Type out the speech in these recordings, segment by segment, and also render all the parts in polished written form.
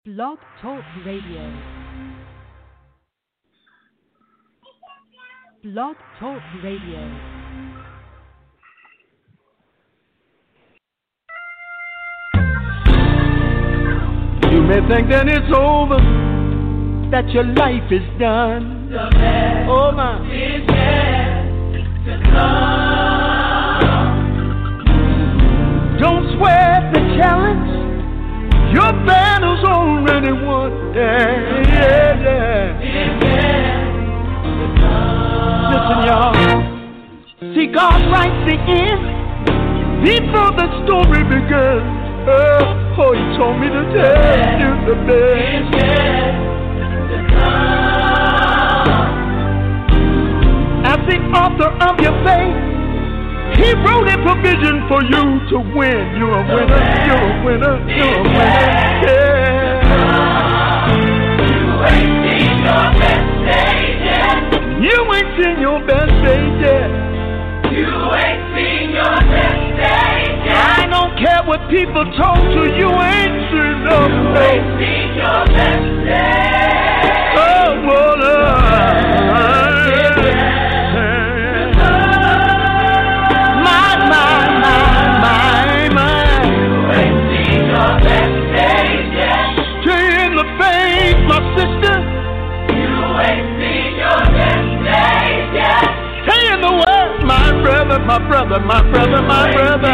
Blog Talk Radio. Blog Talk Radio. You may think that it's over, that your life is done. The best oh my, is yet to come. Don't sweat the challenge. Your battle's already won. Yeah, yeah, yeah. Is yet to come. Listen, y'all. See, God writes the end before the story begins. Oh, He told me to tell you the best. Is yet to come. As the author of your faith, He wrote a provision for you to win. You're a winner, you're a winner, you're a winner. Yeah. You ain't seen your best days yet. You ain't seen your best days yet. You ain't seen your best days yet. I don't care what people told you, you ain't seen no You ain't seen your best days. Oh, well, my brother, my brother, my brother.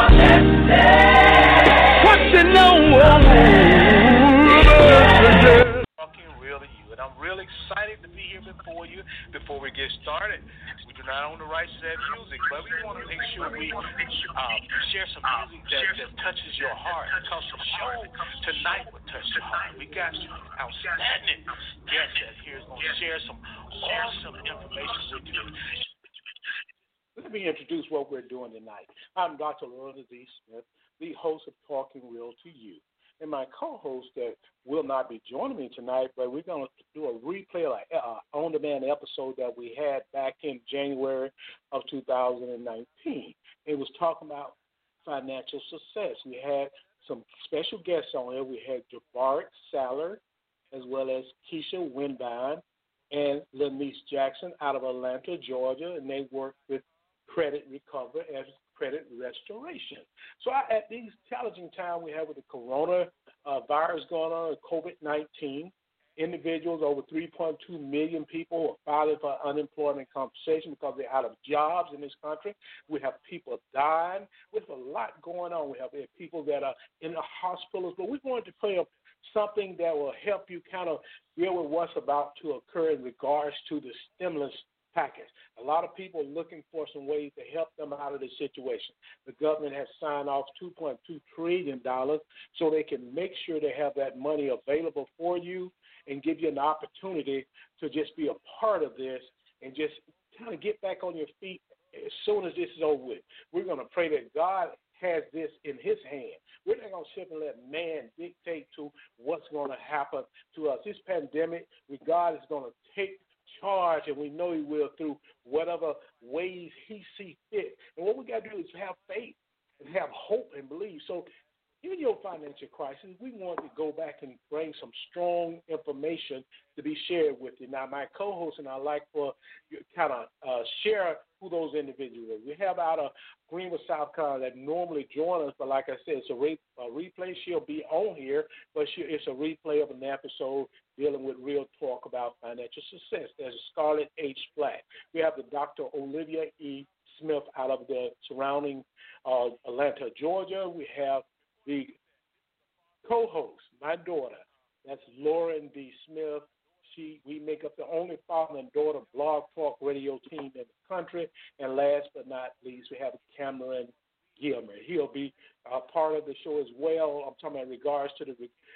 What you know? Talking real to you, and I'm really excited to be here before you. Before we get started, we do not own the rights to that music, but we want to make sure we share some music that touches your heart, because the show tonight will touch your heart. We got some outstanding guests that here is going to share some awesome information with you. Let me introduce what we're doing tonight. I'm Dr. Loretta D. Smith, the host of Talking Real to You. And my co-host that will not be joining me tonight, but we're going to do a replay of an on-demand episode that we had back in January of 2019. It was talking about financial success. We had some special guests on there. We had Jabart Saller, as well as Keisha Winbine and Lanice Jackson out of Atlanta, Georgia, and they worked with credit recovery and credit restoration. So at these challenging times we have with the corona virus going on, COVID-19, individuals, over 3.2 million people are filing for unemployment compensation because they're out of jobs in this country. We have people dying. We have a lot going on. We have people that are in the hospitals, but we wanted to play something that will help you kind of deal with what's about to occur in regards to the stimulus package. A lot of people are looking for some ways to help them out of this situation. The government has signed off $2.2 trillion so they can make sure they have that money available for you and give you an opportunity to just be a part of this and just kind of get back on your feet as soon as this is over with. We're going to pray that God has this in His hand. We're not going to sit and let man dictate to what's going to happen to us. This pandemic, God is going to take charge, and we know He will through whatever ways He sees fit. And what we got to do is have faith and have hope and believe. So in your financial crisis, we want to go back and bring some strong information to be shared with you. Now, my co-host and I like for you to kind of share who those individuals are. We have out of Greenwood, South Carolina that normally join us, but like I said, it's a replay. She'll be on here, but it's a replay of an episode dealing with real talk about financial success. There's Scarlett H. Black. We have the Dr. Olivia E. Smith out of the surrounding Atlanta, Georgia. We have the co-host, my daughter, that's Lauren D. Smith. We make up the only father and daughter blog talk radio team in the country. And last but not least, we have Cameron Gilmer. He'll be part of the show as well. I'm talking about in regards to the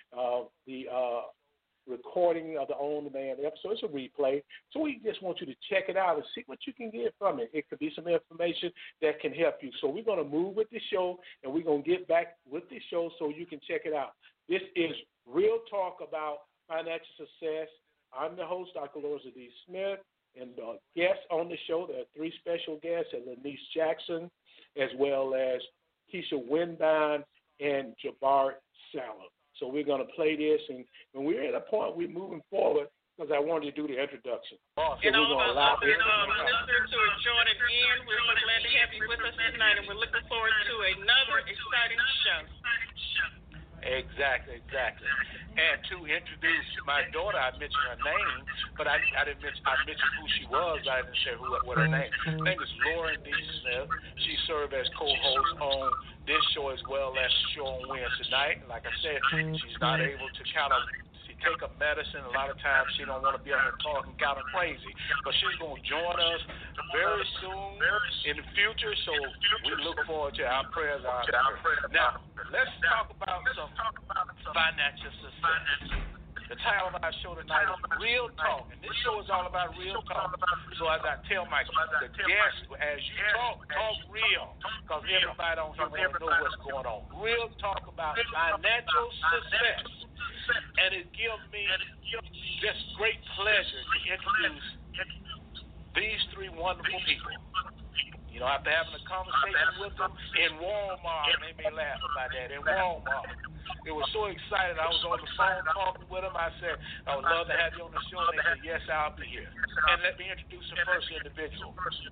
recording of the on-demand episode. It's a replay. So we just want you to check it out and see what you can get from it. It could be some information that can help you. So we're going to move with the show, and we're going to get back with the show so you can check it out. This is Real Talk about Financial Success. I'm the host, Dr. Loretta D. Smith, and guests on the show, there are three special guests, Lanice Jackson, as well as Keisha Winbine and Jabart Saller. So we're going to play this, and when we're at a point, we're moving forward because I wanted to do the introduction. Awesome. So we're going to allow listeners who are joining in, we're so glad to have you with us tonight, and we're looking forward to another exciting show. Exactly. And to introduce my daughter, I mentioned her name, but I didn't mention. I mentioned who she was. I didn't say what her name. Her name is Lauren D. Smith. She served as co-host on this show as well as the show on Wednesday night. And like I said, she's not able to take a medicine. A lot of times she don't want to be on her talking kind of crazy. But she's going to join us very soon in the future. So we look forward to our prayers out to her. Now, let's talk about some financial success. The title of our show tonight is Real Talk, and this show is all about real talk. So as I tell the guests, as you talk real, because everybody on here want to know what's going on. Real talk about financial success. And it gives me just great pleasure to introduce these three wonderful people. You know, after having a conversation with them in Walmart, and they may laugh about that, in Walmart. It was so excited. I was on the phone talking with them. I said, I would love to have you on the show. And they said, yes, I'll be here. And let me introduce the first individual.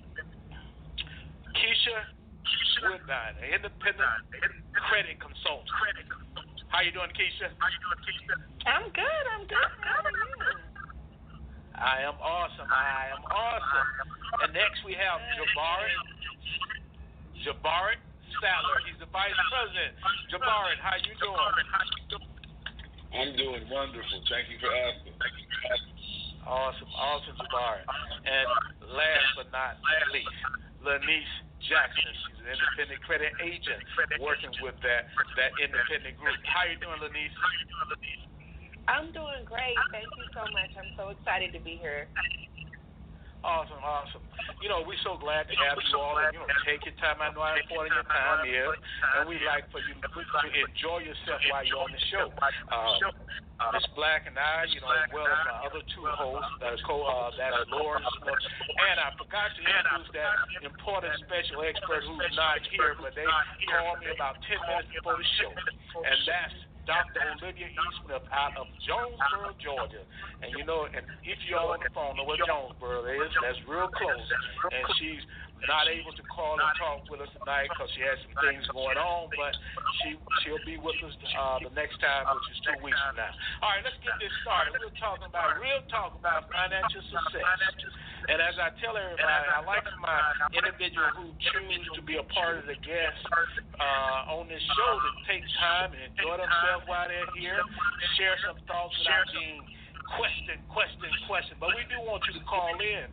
Keisha Woodbine, an independent credit consultant. How you doing, Keisha? I'm good. How are you? I am awesome. And next we have Jabari Saller. He's the vice president. Jabari, how you doing? I'm doing wonderful. Thank you for asking. Awesome, Jabari. And last but not least, Lanice Jackson. She's an independent credit agent working with that independent group. How you doing, Lanice? I'm doing great. Thank you so much. I'm so excited to be here. Awesome. You know, we're so glad to have you all. And, take your time. I know how important your time is. And we'd like for you to enjoy yourself while you're on the show. Miss Black and I, as well as my other two hosts, that's Lauren Smith. And I forgot to introduce that important special expert who's not here, but they called me about 10 minutes before the show. And that's Dr. Olivia E. Smith out of Jonesboro, Georgia. And and if you're on the phone, know what Jonesboro is, that's real close. And she's not able to call and talk with us tonight because she has some things going on, but she'll be with us the next time, which is 2 weeks from now. All right, let's get this started. We're talking about real talk about financial success. And as I tell everybody, I like my individual who choose to be a part of the guests on this show to take time and enjoy themselves while they're here, share some thoughts without being question. But we do want you to call in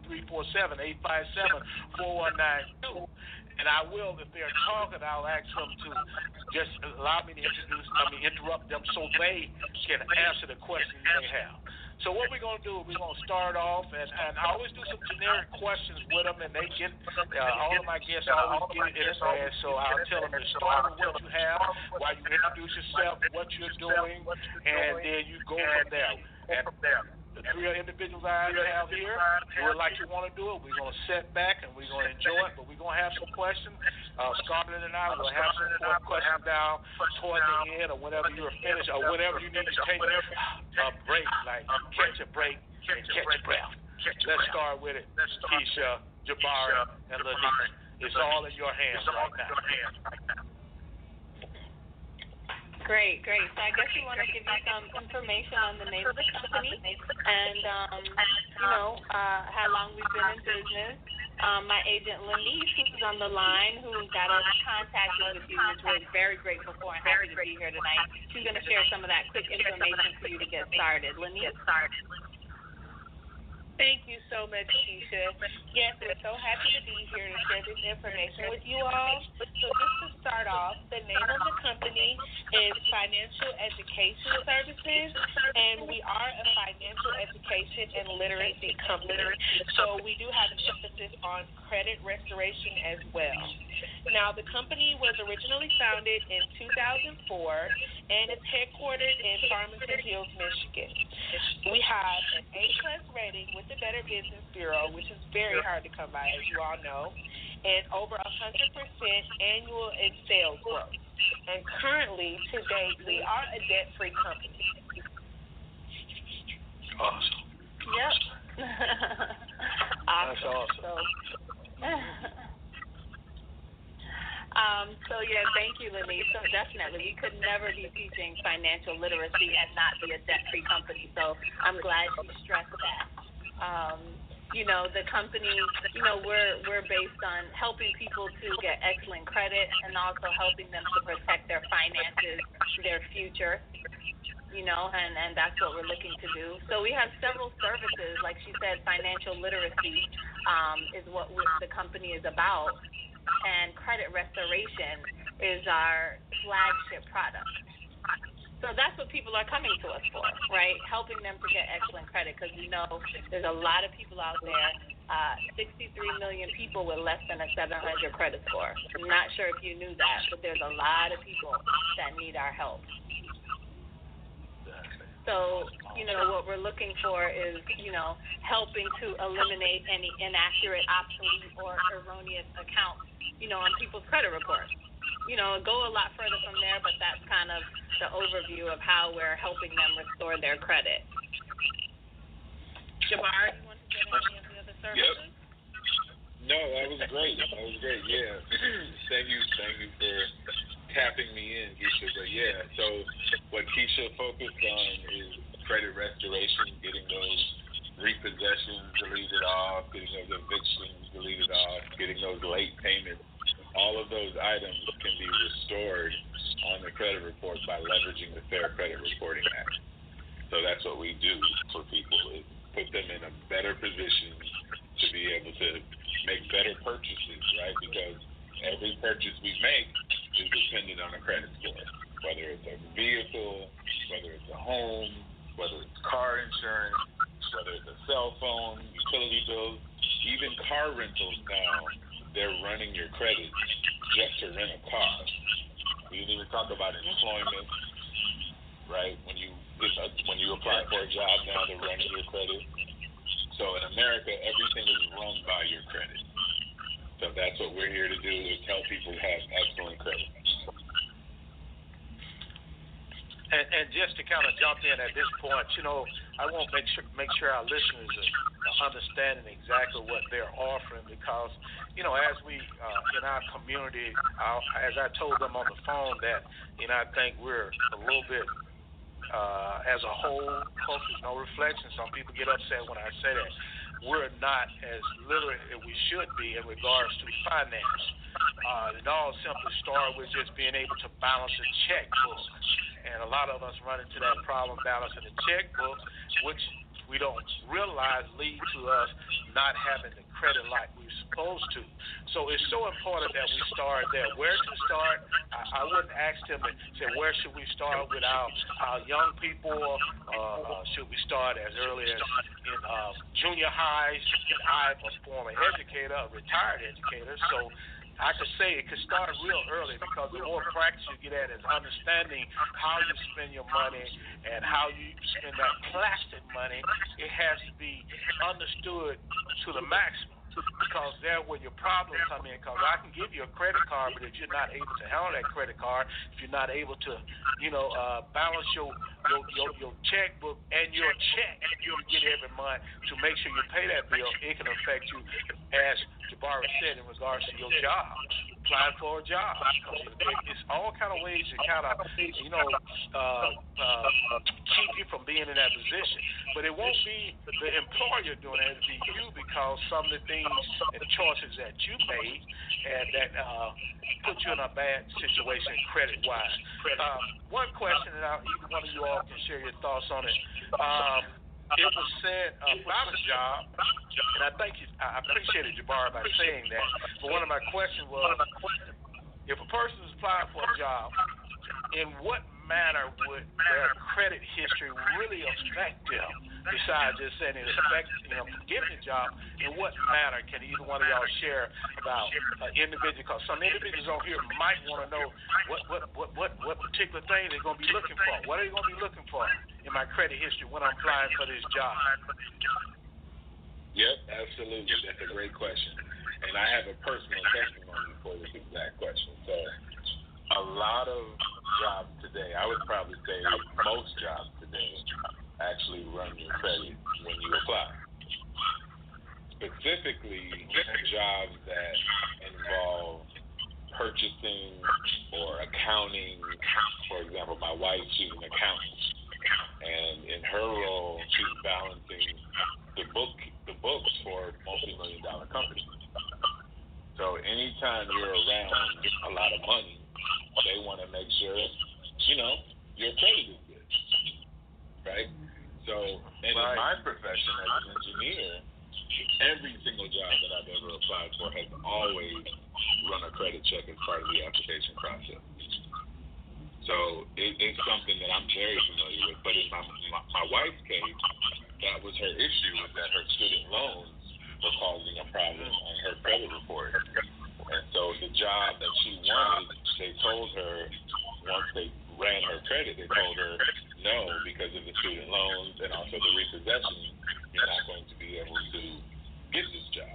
347-857-4192. And I will, if they're talking, I'll ask them to just allow me to interrupt them so they can answer the questions they have. So what we're going to do, we're going to start off, and I always do some generic questions with them, and they get, all of my guests always get it in advance, so I'll tell them to start with what you have, while you introduce yourself, what you're doing, and then you go from there. And the three individuals I have here, like you want to do it, we're going to sit back and we're going to enjoy it, but we're going to have some questions. Scarlett and I will have some more questions down toward the end or whenever you're finished or whenever you need to take a break, like catch a break and catch your breath. Let's start with it. Keisha, Jabari, and Lanice. It's all in your hands right now. Great. So I guess we want to give you some information on the name of the company and, how long we've been in business. My agent, Lanice, who's on the line, who got us contacted with you, which we're very grateful for and happy to be here tonight. She's going to share some of that quick information for you to get started. Lanice? Thank you so much, Keisha. Yes, we're so happy to be here to share this information with you all. So just to start off, the name of the company is Financial Education Services, and we are a financial education and literacy company. So we do have an emphasis on credit restoration as well. Now, the company was originally founded in 2004, and it's headquartered in Farmington Hills, Michigan. We have an A+ rating with the Better Business Bureau, which is very hard to come by, as you all know, and over 100% annual in sales growth. And currently, to date, we are a debt-free company. Awesome. Yep. That's awesome. So yeah, thank you, Lily. So definitely, we could never be teaching financial literacy and not be a debt-free company. So I'm glad you stressed that. The company, we're based on helping people to get excellent credit and also helping them to protect their finances, their future. And that's what we're looking to do. So we have several services. Like she said, financial literacy is what the company is about. And credit restoration is our flagship product. So that's what people are coming to us for, right? Helping them to get excellent credit, because we know there's a lot of people out there, 63 million people with less than a 700 credit score. I'm not sure if you knew that, but there's a lot of people that need our help. So, what we're looking for is, helping to eliminate any inaccurate, obsolete, or erroneous accounts, on people's credit reports. Go a lot further from there, but that's kind of the overview of how we're helping them restore their credit. Jabbar, you want to get any of the other services? Yep. No, that was great. Yeah. Thank you for tapping me in, Keisha. But yeah, so what Keisha focused on is credit restoration, getting those repossessions deleted off, getting those evictions deleted off, getting those late payments. All of those items can be restored on the credit report by leveraging the Fair Credit Reporting Act. So that's what we do for people, is put them in a better position to be able to make better purchases, right? Because every purchase we make is dependent on a credit score, whether it's a vehicle, whether it's a home, whether it's car insurance, whether it's a cell phone, utility bills, even car rentals now, they're running your credit just to rent a car. We didn't even talk about employment, right? When you apply for a job now, they're running your credit. So in America, everything is run by your credit. So that's what we're here to do, is help people have excellent credit. And just to kind of jump in at this point, I want to make sure our listeners are understanding exactly what they're offering, because, as we in our community, as I told them on the phone that, I think we're a little bit, as a whole, culture is no reflection. Some people get upset when I say that. We're not as literate as we should be in regards to finance. It all simply started with just being able to balance a checkbook. And a lot of us run into that problem balancing the checkbook, which we don't realize leads to us not having the credit like we're supposed to. So it's so important that we start there. Where to start? I wouldn't ask them to say, where should we start with our young people? Should we start as early as in junior highs? I'm a former educator, a retired educator, so I could say it could start real early, because the more practice you get at is understanding how you spend your money and how you spend that plastic money. It has to be understood to the maximum, because there where your problems come in. Because I can give you a credit card, but if you're not able to handle that credit card, if you're not able to, balance your checkbook and your check you get every month to make sure you pay that bill, it can affect you, as Jabari said, in regards to your job, applying for a job. It's all kind of ways to kind of, keep you from being in that position. But it won't be the employer doing it, it'll be you, because some of the things and choices that you made and that put you in a bad situation credit-wise. One question that either one of you all can share your thoughts on it. It was said about a job, and I appreciated Jabari by saying that, but one of my questions was, if a person is applying for a job, in what manner would their credit history really affect them, besides just saying it affects them getting a job? In what manner can either one of y'all share about individuals? Because some individuals on here might want to know what particular thing they're going to be looking for. What are they going to be looking for in my credit history when I'm applying for this job? Yep, absolutely. That's a great question. And I have a personal testimony for this exact question. So a lot of jobs today, I would probably say most jobs today, actually run your credit when you apply. Specifically, jobs that involve purchasing or accounting. For example, my wife, she's an accountant, and in her role, she's balancing the books for multi-million-dollar companies. So anytime you're around a lot of money, they want to make sure, your credit is good, right? So, and in my profession as an engineer, every single job that I've ever applied for has always run a credit check as part of the application process. So it's something that I'm very familiar with. But in my wife's case, that was her issue, was that her student loans were causing a problem on her credit report. And so the job that she wanted, they told her, once they ran her credit, they told her, no, because of the student loans and also the repossession, you're not going to be able to get this job.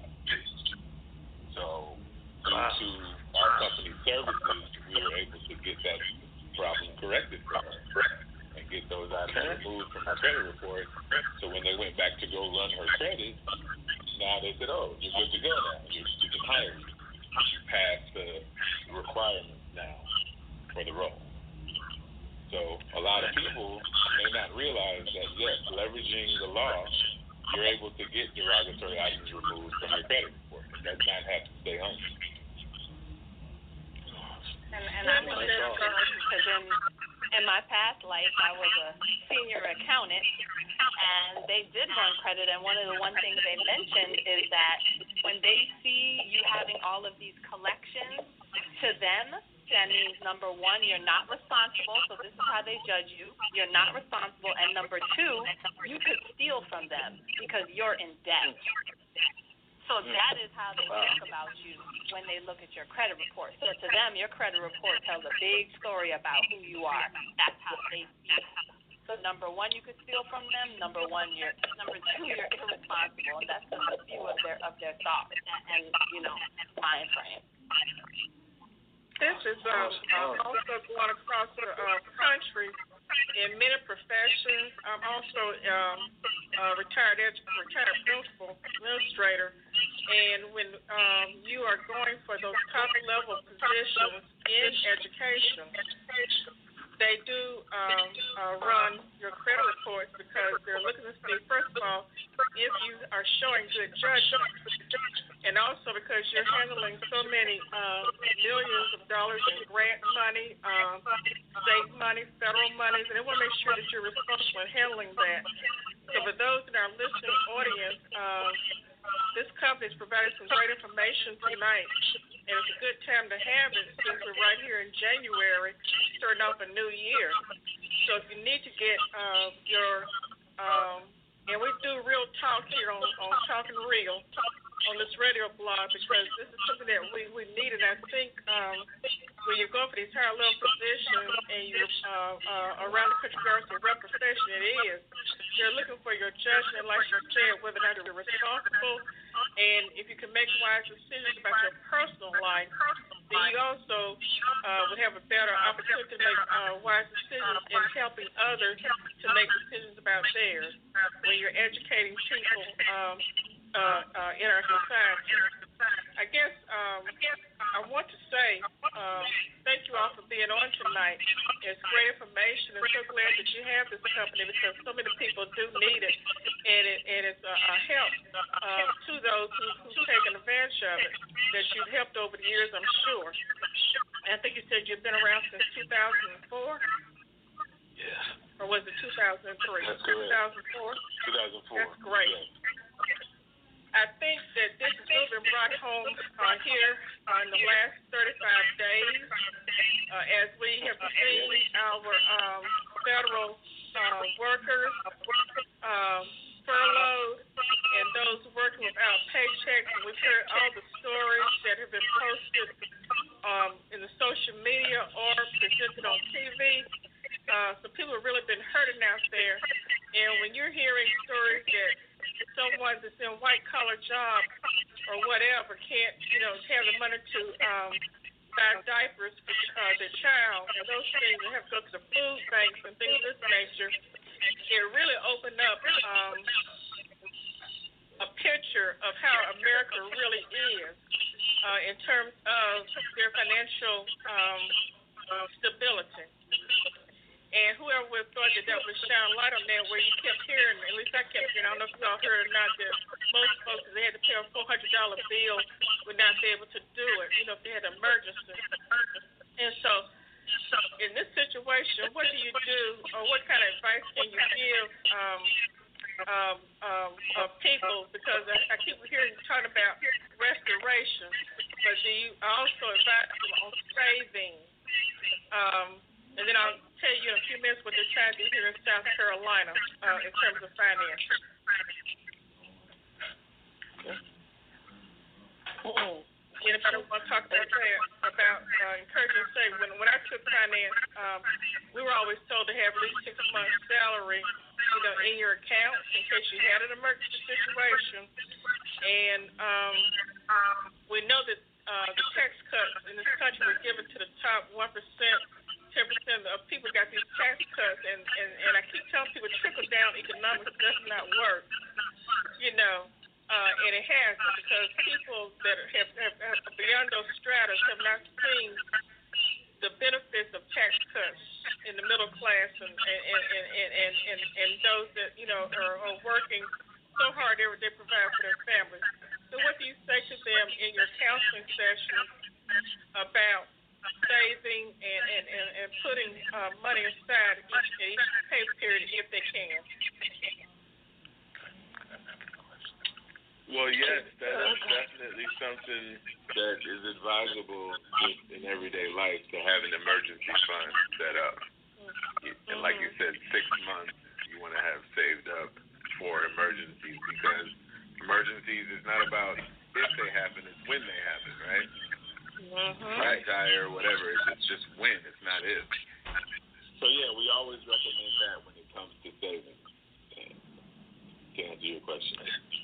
So due to our company services, we were able to get that problem corrected for her and get those items removed from her credit report. So when they went back to go run her credit, now they said, oh, you're good to go now. You can hire you. You passed the requirements now for the role. So a lot of people may not realize that, yes, leveraging the law, you're able to get derogatory items removed from your credit report. It does not have to stay home. And I'm going to because in my past life, I was a senior accountant, and they did run credit, and one things they mentioned is that when they see you having all of these collections, to them, that means, number one, you're not responsible, so this is how they judge you. You're not responsible, and number two, you could steal from them because you're in debt. So that is how they think about you when they look at your credit report. So to them, your credit report tells a big story about who you are. That's how they see it. So number one, you could steal from them. Number two, you're irresponsible, and that's just a few of their thoughts and mind frame. This is also going across the country in many professions. I'm also a retired principal administrator, and when you are going for those top level positions in education, they do run your credit reports because they're looking to see, first of all, if you are showing good judgment, and also because you're handling so many millions of dollars in grant money, state money, federal monies, and they want to make sure that you're responsible in handling that. So for those in our listening audience, this company is providing some great information tonight, and it's a good time to have it since we're right here in January, starting off a new year. So if you need to get and we do real talk here on Talking Real on this radio blog, because this is something that we need, and I think when you go for these higher level positions and you're around the country regardless of what profession it is, they're looking for your judgment, like you said, whether or not you're responsible, and if you can make wise decisions about your personal life, then you also would have a better opportunity to make wise decisions in helping others to make decisions about theirs when you're educating people in our society. I guess I want to say thank you all for being on tonight. It's great information, and so glad that you have this company because so many people do need it, and it's a help to those who've taken advantage of it that you've helped over the years, I'm sure. And I think you said you've been around since 2004? Yeah. Or was it 2003? That's correct. 2004? 2004. That's great. Yeah. I think that this has really been brought home here in the last 35 days as we have seen our federal workers furloughed and those working without paychecks. And we've heard all the stories that have been posted in the social media or presented on TV. So people have really been hurting out there. And when you're hearing stories that someone that's in a white-collar job or whatever can't, have the money to buy diapers for the child and those things, and have to go to the food banks and things of this nature, it really opened up a picture of how America really is in terms of their financial stability. And whoever would have thought that would shine light on that, where you kept hearing, at least I kept hearing, I don't know if you all heard or not, that most folks, if they had to pay a $400 bill, would not be able to do it, if they had an emergency. And so in this situation, what do you do, or what kind of advice can you give people? Because I keep hearing you talking about restoration, but do you also advise them on saving? And then I'll tell you in a few minutes what they're trying to do here in South Carolina in terms of finances. Anybody want to talk about encouraging saving? When I took finance, we were always told to have at least 6 months' salary, in your account in case you had an emergency situation. And we know that the tax cuts in this country were given to the top 1%. 10% of people got these tax cuts, and I keep telling people trickle-down economics does not work, and it has, because people that have beyond those stratas have not seen the benefits of tax cuts in the middle class and those that are working so hard every day to provide for their families. So what do you say to them in your counseling session about saving and putting money aside each pay period if they can? Well, yes, that is definitely something that is advisable just in everyday life, to have an emergency fund set up. And like you said, 6 months you want to have saved up for emergencies, because emergencies is not about if they happen, it's when they happen, right? Flat tire or whatever, it's just when, it's not if. So yeah, we always recommend that when it comes to saving. To answer your question.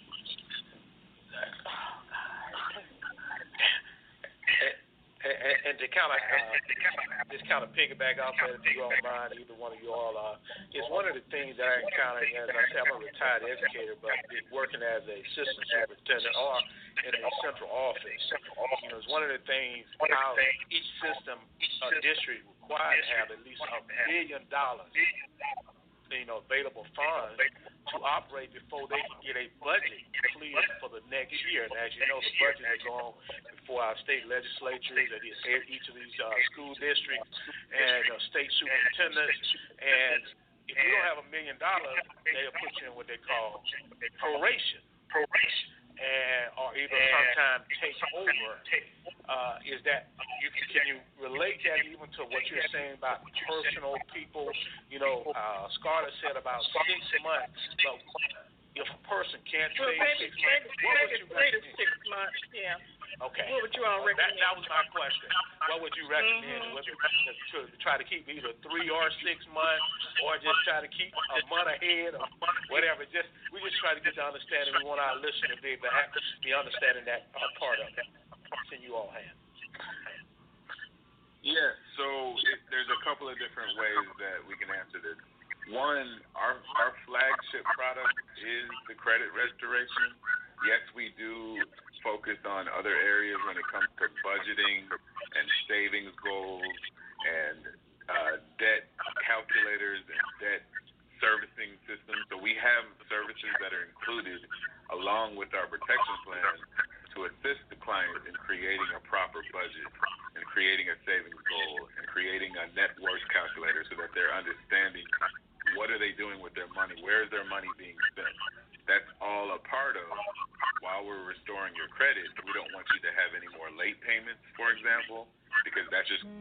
And to kind of piggyback off that, if you don't mind, either one of you all, is one of the things that I encounter, as I say, I'm a retired educator, but working as a assistant superintendent or in a central office, it's one of the things how each system district required to have at least $1 billion, available funds to operate before they can get a budget cleared for the next year. And as you know, the budget is on before our state legislatures and each of these school districts and state superintendents. And if you don't have $1 million, they'll put you in what they call proration. Or even sometimes take over. Is that can you relate that even to what you're saying about personal people? Scarlett said about 6 months, but if a person can't save 6 months, what would you recommend? 3 to 6 months, yeah. Okay. What would you all recommend? That was my question. What would you recommend? Whether to try to keep either 3 or 6 months, or just try to keep a month ahead, or whatever? We just try to get the understanding. We want our listeners to be able to be understanding that part of it. Send you all hands. Yeah. So there's a couple of different ways that we can answer this. One, our flagship product is the credit restoration. Yes, we do focus on other areas when it comes to budgeting and savings goals and debt calculators and debt servicing systems. So we have services that are included along with our protection plan to assist the client in creating a proper budget and creating a savings goal and creating a net worth calculator so that they're understanding what are they doing with their money, where is their money being spent. That's all a part of while we're restoring your credit. We don't want you to have any more late payments, for example, because that's just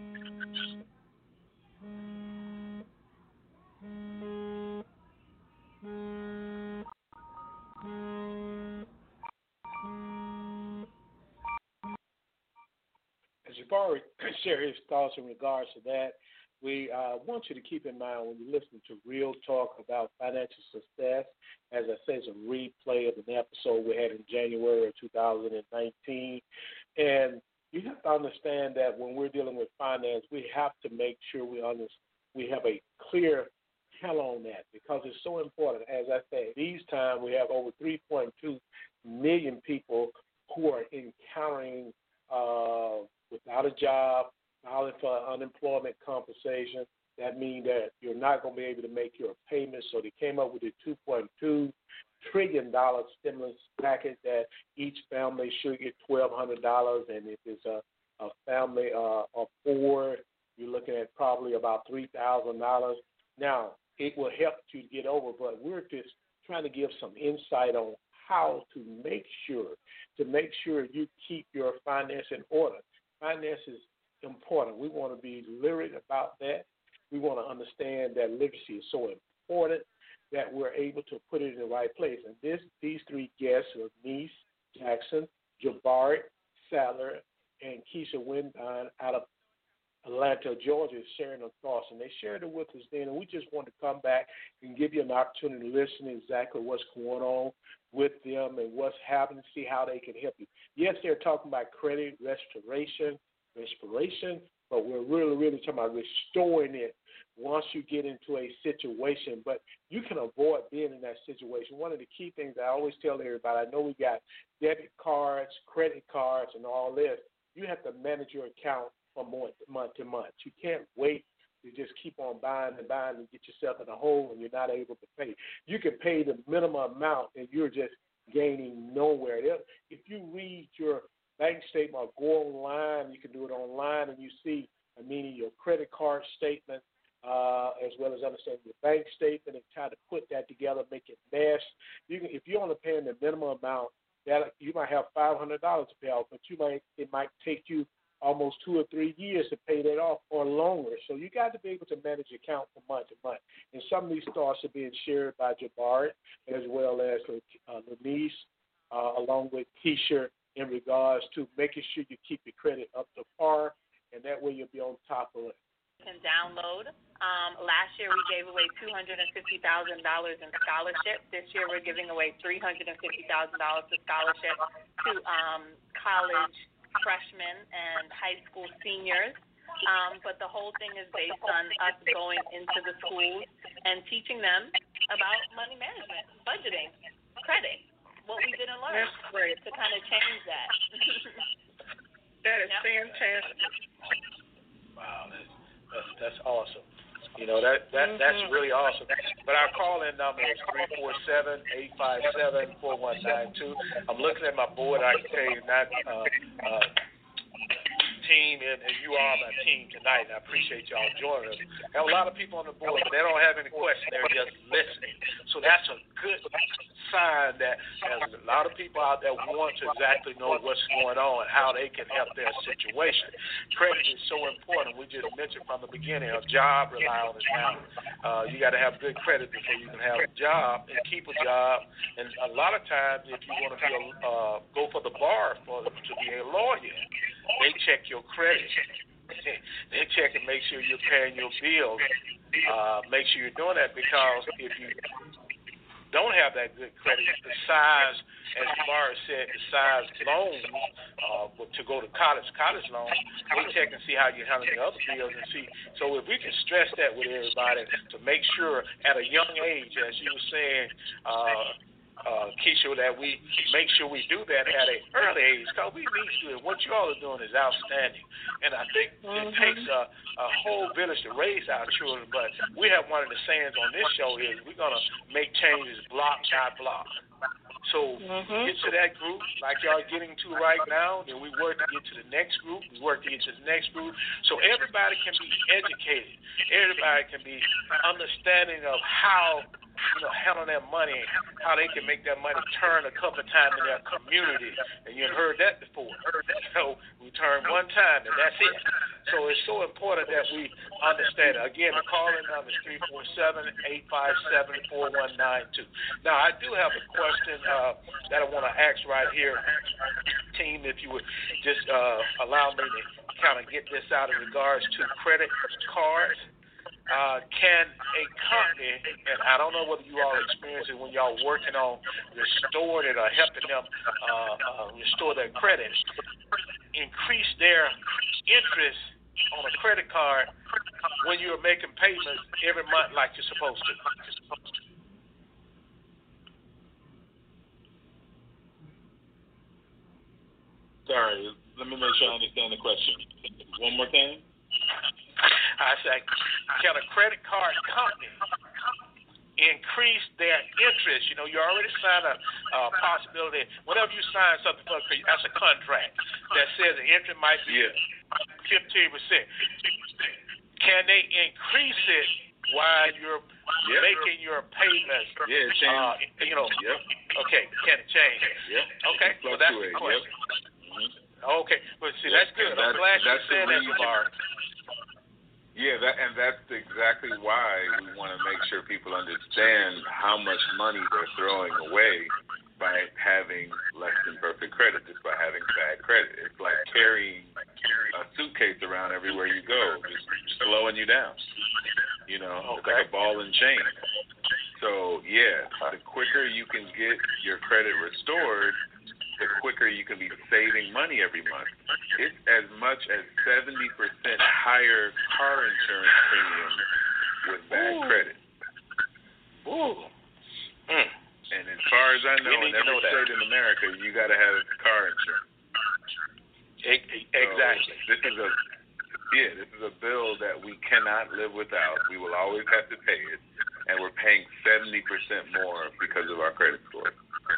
As Jabari share his thoughts in regards to that, we want you to keep in mind when you listen to Real Talk about financial success, as I said, it's a replay of an episode we had in January of 2019. And you have to understand that when we're dealing with finance, we have to make sure we have a clear handle on that because it's so important. As I said, these times we have over 3.2 million people who are encountering without a job, filing for unemployment compensation. That means that you're not going to be able to make your payments. So they came up with a $2.2 trillion stimulus package that each family should get $1,200, and if it's a family of four, you're looking at probably about $3,000. Now, it will help you get over, but we're just trying to give some insight on how to make sure you keep your finance in order. Finance is important. We want to be literate about that. We want to understand that literacy is so important that we're able to put it in the right place. And these three guests are Niece Jackson, Jabari Sadler, and Keisha Windine out of Atlanta, Georgia, sharing their thoughts. And they shared it with us then, and we just want to come back and give you an opportunity to listen exactly what's going on with them and what's happening, see how they can help you. Yes, they're talking about credit restoration, but we're really talking about restoring it once you get into a situation. But you can avoid being in that situation. One of the key things I always tell everybody, I know we got debit cards, credit cards, and all this. You have to manage your account from month to month. You can't wait to just keep on buying and get yourself in a hole and you're not able to pay. You can pay the minimum amount and you're just gaining nowhere. If you read your bank statement or go online, you can do it online, and you see, meaning your credit card statement, as well as understanding your bank statement, and try to put that together, make it mesh. If you're only paying the minimum amount, that you might have $500 to pay off, but it might take you almost 2 or 3 years to pay that off or longer. So you got to be able to manage your account from month to month. And some of these thoughts are being shared by Jabari as well as Lanice, along with Keisha, in regards to making sure you keep your credit up to par, and that way you'll be on top of it. Can download. Last year we gave away $250,000 in scholarships. This year we're giving away $350,000 in scholarships to college freshmen and high school seniors. But the whole thing is based on us going into the schools and teaching them about money management, budgeting, credit, what we didn't learn. That's great. To kind of change that. That is fantastic. Wow, that's awesome. You know, that's really awesome. But our call-in number is 347-857-4192. I'm looking at my board. I can tell you not team, and you are my team tonight, and I appreciate y'all joining us. I have a lot of people on the board, but they don't have any questions. They're just listening. So that's a good sign that there's a lot of people out there want to exactly know what's going on, how they can help their situation. Credit is so important. We just mentioned from the beginning, a job rely on it now. You got to have good credit before you can have a job and keep a job. And a lot of times, if you want to be go for the bar to be a lawyer, they check your credit. They check and make sure you're paying your bills. Make sure you're doing that, because if you don't have that good credit, the size, as Mara said, the size loan to go to college loan, they check and see how you're handling the other bills and see. So if we can stress that with everybody to make sure at a young age, as you were saying, Keisha, that we make sure we do that at an early age, because we need to. And what you all are doing is outstanding. And I think it takes a whole village to raise our children. But we have one of the sayings on this show is we're going to make changes block by block. So get to that group like y'all are getting to right now, then we work to get to the next group, we work to get to the next group, so everybody can be educated. Everybody can be understanding of how, handle their money, how they can make that money turn a couple of times in their community. And you've heard that before. So we turn one time, and that's it. So it's so important that we understand it. Again, the calling number is 347-857-4192. Now, I do have a question that I want to ask right here. Team, if you would just allow me to kind of get this out in regards to credit cards. Can a company, and I don't know whether you all experience it when y'all working on restoring it or helping them restore their credit, increase their interest on a credit card when you're making payments every month like you're supposed to? Sorry, let me make sure I understand the question. One more time. I say, can a credit card company increase their interest? You know, you already signed a possibility. Whenever you sign something for that's a contract that says the interest might be 15%. Can they increase it while you're making your payments? Yeah, change. You know. Okay. Can it change? Yeah. Okay. Well, that's the question. Okay. But see, that's good. I'm glad you said that, Jabari. Yeah, that's exactly why we want to make sure people understand how much money they're throwing away by having less than perfect credit, just by having bad credit. It's like carrying a suitcase around everywhere you go, just slowing you down. You know, It's like a ball and chain. So, the quicker you can get your credit restored, the quicker you can be saving money every month. It's as much as 70% higher car insurance premium with bad credit. And as far as I know, in every state in America, you got to have car insurance. Exactly. So this is a bill that we cannot live without. We will always have to pay it, and we're paying 70% more because of our credit score.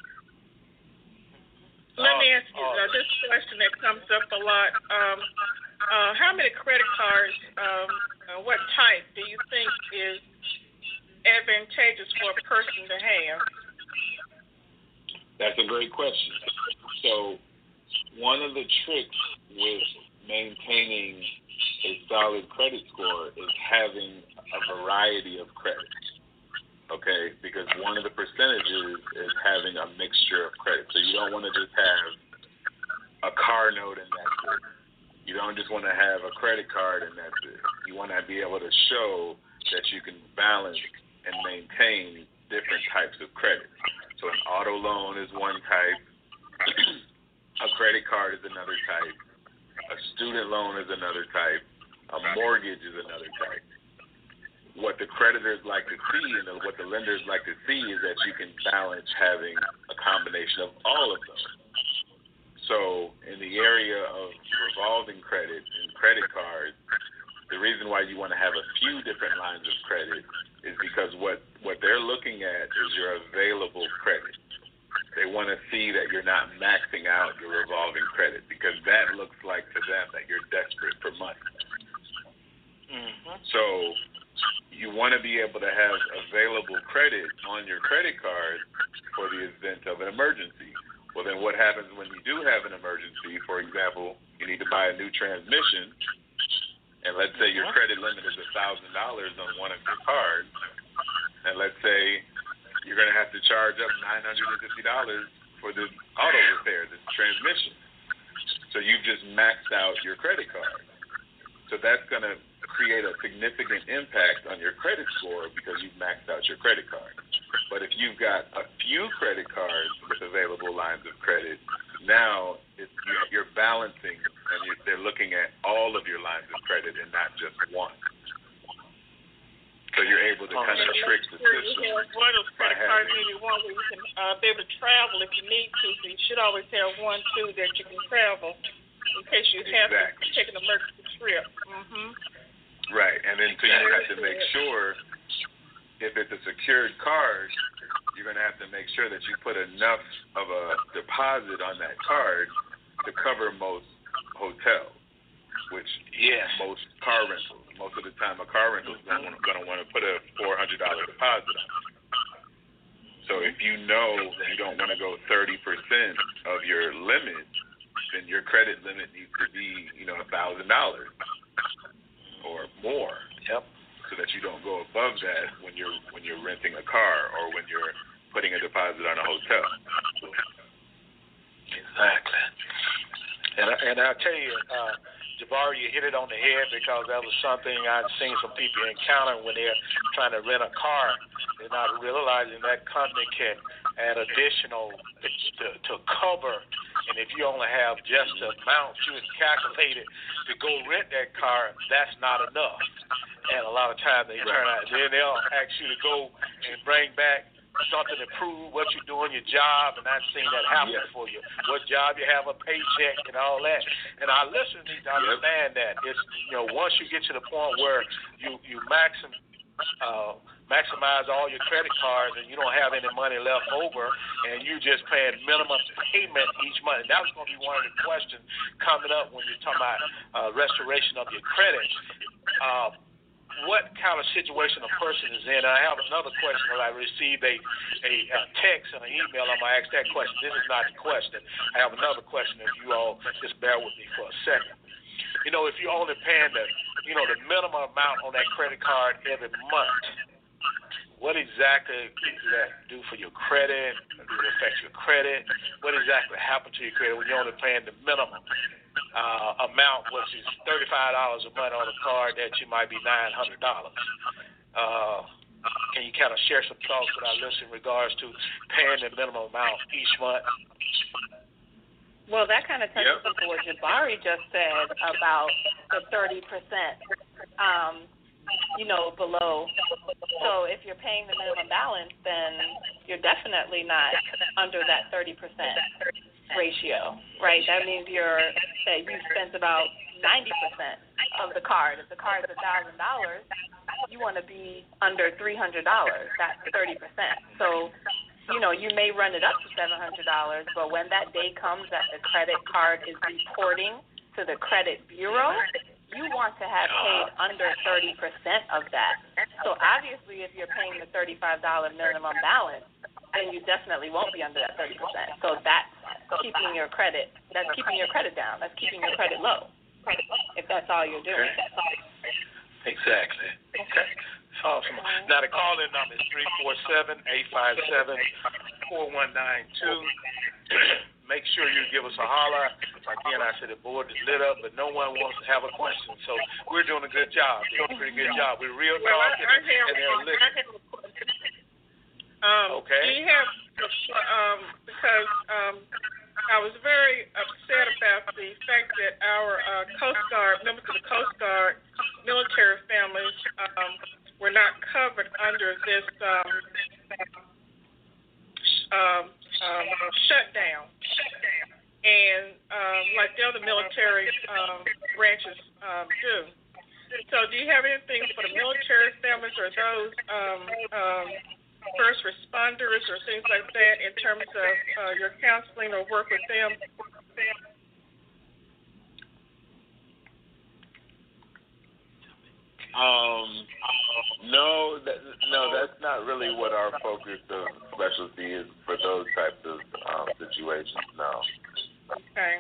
Let me ask you this question that comes up a lot. How many credit cards, what type do you think is advantageous for a person to have? That's a great question. So one of the tricks with maintaining a solid credit score is having a variety of credit. Okay, because one of the percentages is having a mixture of credit. So you don't want to just have a car note and that's it. You don't just want to have a credit card and that's it. You want to be able to show that you can balance and maintain different types of credit. So an auto loan is one type, a credit card is another type, a student loan is another type, a mortgage is another type. What the creditors like to see and what the lenders like to see is that you can balance having a combination of all of them. So in the area of revolving credit and credit cards, the reason why you want to have a few different lines of credit is because what they're looking at is your available credit. They want to see that you're not maxing out your revolving credit because that looks like to them that you're desperate for money. So you want to be able to have available credit on your credit card for the event of an emergency. Well, then what happens when you do have an emergency? For example, you need to buy a new transmission, and let's say your credit limit is $1,000 on one of your cards, and let's say you're going to have to charge up $950 for the auto repair, the transmission. So you've just maxed out your credit card. So that's going to create a significant impact on your credit score because you've maxed out your credit card. But if you've got a few credit cards with available lines of credit, now you're balancing and they're looking at all of your lines of credit and not just one. So you're able to kind of trick the system. One of those credit cards, maybe one where you can be able to travel if you need to. So you should always have one, too, that you can travel in case you have to take an emergency trip. Right, and then so you have to make sure, if it's a secured card, you're going to have to make sure that you put enough of a deposit on that card to cover most hotels, which most car rentals. Most of the time, a car rental is going to want to put a $400 deposit on it. So if you know you don't want to go 30% of your limit, then your credit limit needs to be, $1,000. Or more, so that you don't go above that when you're renting a car or when you're putting a deposit on a hotel. Exactly. And I'll tell you, Jabari, you hit it on the head because that was something I've seen some people encounter when they're trying to rent a car. They're not realizing that company can add additional to cover And if you only have just the amount you had calculated to go rent that car, that's not enough. And a lot of times they turn out, then they'll ask you to go and bring back something to prove what you're doing, your job, and I've seen that happen for you. What job you have, a paycheck, and all that. And our listeners need to understand that. It's, once you get to the point where you maximize all your credit cards and you don't have any money left over and you just paying minimum payment each month. And that was going to be one of the questions coming up when you're talking about restoration of your credit. What kind of situation a person is in. And I have another question that I received a text and an email. I'm going to ask that question. This is not the question. I have another question if you all just bear with me for a second. If you're only paying the minimum amount on that credit card every month, what exactly does that do for your credit? Does it affect your credit? What exactly happens to your credit when you're only paying the minimum amount, which is $35 a month on a card that you might be $900? Can you kind of share some thoughts with our listeners in regards to paying the minimum amount each month? Well, that kind of touches on what Jabari just said about the 30%, below. So if you're paying the minimum balance, then you're definitely not under that 30% ratio, right? That means you spent about 90% of the card. If the card is $1,000, you want to be under $300. That's 30%. So you may run it up to $700, but when that day comes that the credit card is reporting to the credit bureau, you want to have paid under 30% of that. So obviously, if you're paying the $35 minimum balance, then you definitely won't be under that 30%. So that's keeping your credit. That's keeping your credit down. That's keeping your credit low. If that's all you're doing. Exactly. Okay. Awesome. Now, the call-in number is 347-857-4192. Make sure you give us a holler. Again, I said the board is lit up, but no one wants to have a question. So we're doing a good job. Doing a pretty good job. We're real talking, and they're listening. Okay. Do you have, because I was very upset about the fact that our Coast Guard, members of the Coast Guard military families were not covered under this shutdown. And like the other military branches do. So do you have anything for the military families or those first responders or things like that in terms of your counseling or work with them? No, that's not really what our focus of specialty is for those types of situations. No. Okay.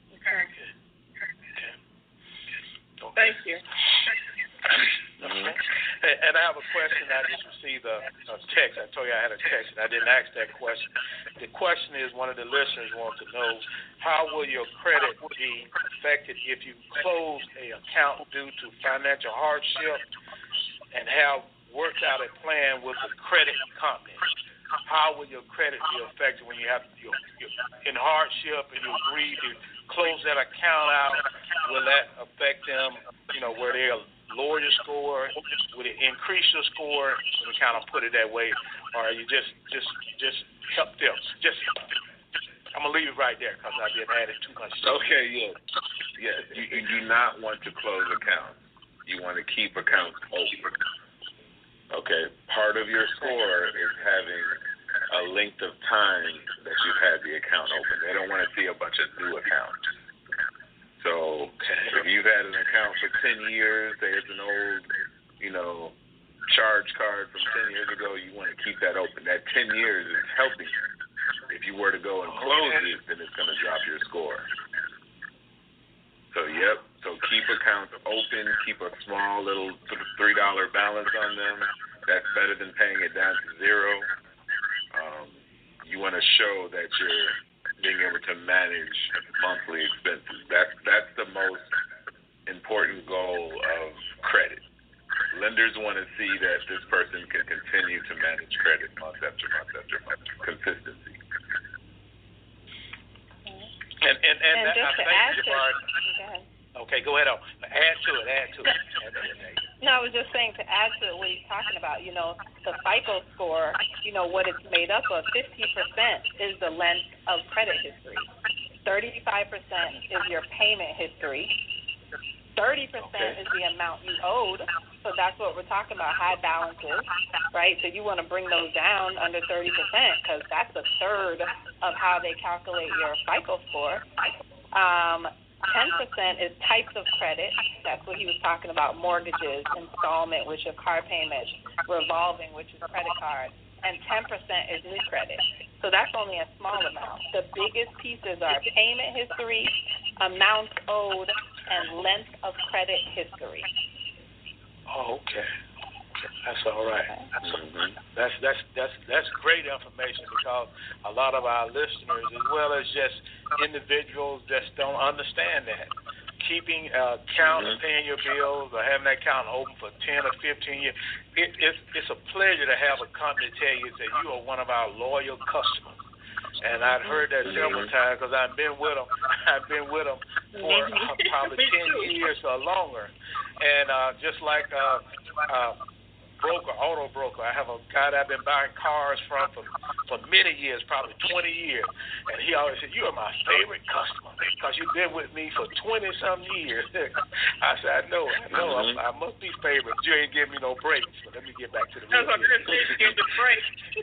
Thank you. Okay. And I have a question. I just received a text. I told you I had a text, and I didn't ask that question. The question is, one of the listeners wants to know, how will your credit be affected if you close an account due to financial hardship and have worked out a plan with the credit company? How will your credit be affected when you're in hardship and you agree to close that account out? Will that affect them, where they'll lower your score? Would it increase your score? We kind of put it that way. Or you just help them? I'm going to leave it right there because I've been adding too much. Okay, yeah. You do not want to close accounts. You want to keep accounts open. Okay, part of your score is having a length of time that you've had the account open. They don't want to see a bunch of new accounts. So if you've had an account for 10 years, there's an old, charge card from 10 years ago, you want to keep that open. That 10 years is helping you. If you were to go and close it, then it's going to drop your score. So, So keep accounts open. Keep a small little sort of $3 balance on them. That's better than paying it down to zero. You want to show that you're being able to manage monthly expenses. That's the most important goal of credit. Lenders want to see that this person can continue to manage credit month after month after month. Consistency. And that, just I to thank add you, to Jabari. go ahead. Okay, go ahead on. Add to it. No, I was just saying to add to what he's talking about, you know, the FICO score, you know, what it's made up of, 50% is the length of credit history. 35% is your payment history. 30% is the amount you owed. So that's what we're talking about, high balances, right? So you want to bring those down under 30% because that's a third of how they calculate your FICO score. 10% is types of credit. That's what he was talking about, mortgages, installment, which is car payments, revolving, which is credit card, and 10% is new credit. So that's only a small amount. The biggest pieces are payment history, amounts owed, and length of credit history. Oh, okay. That's all right. That's great information because a lot of our listeners, as well as just individuals, just don't understand that. Keeping account and paying your bills or having that account open for 10 or 15 years, it's a pleasure to have a company tell you that you are one of our loyal customers. And I've heard that several times because I've been with them. For probably 10 years or longer. And just like auto broker. I have a guy that I've been buying cars from for many years, probably 20 years. And he always said, "You are my favorite customer because you've been with me for 20-some years." I said, I know. I must be favorite. You ain't giving me no breaks. So let me get back to the That's what I'm going to say, give the break.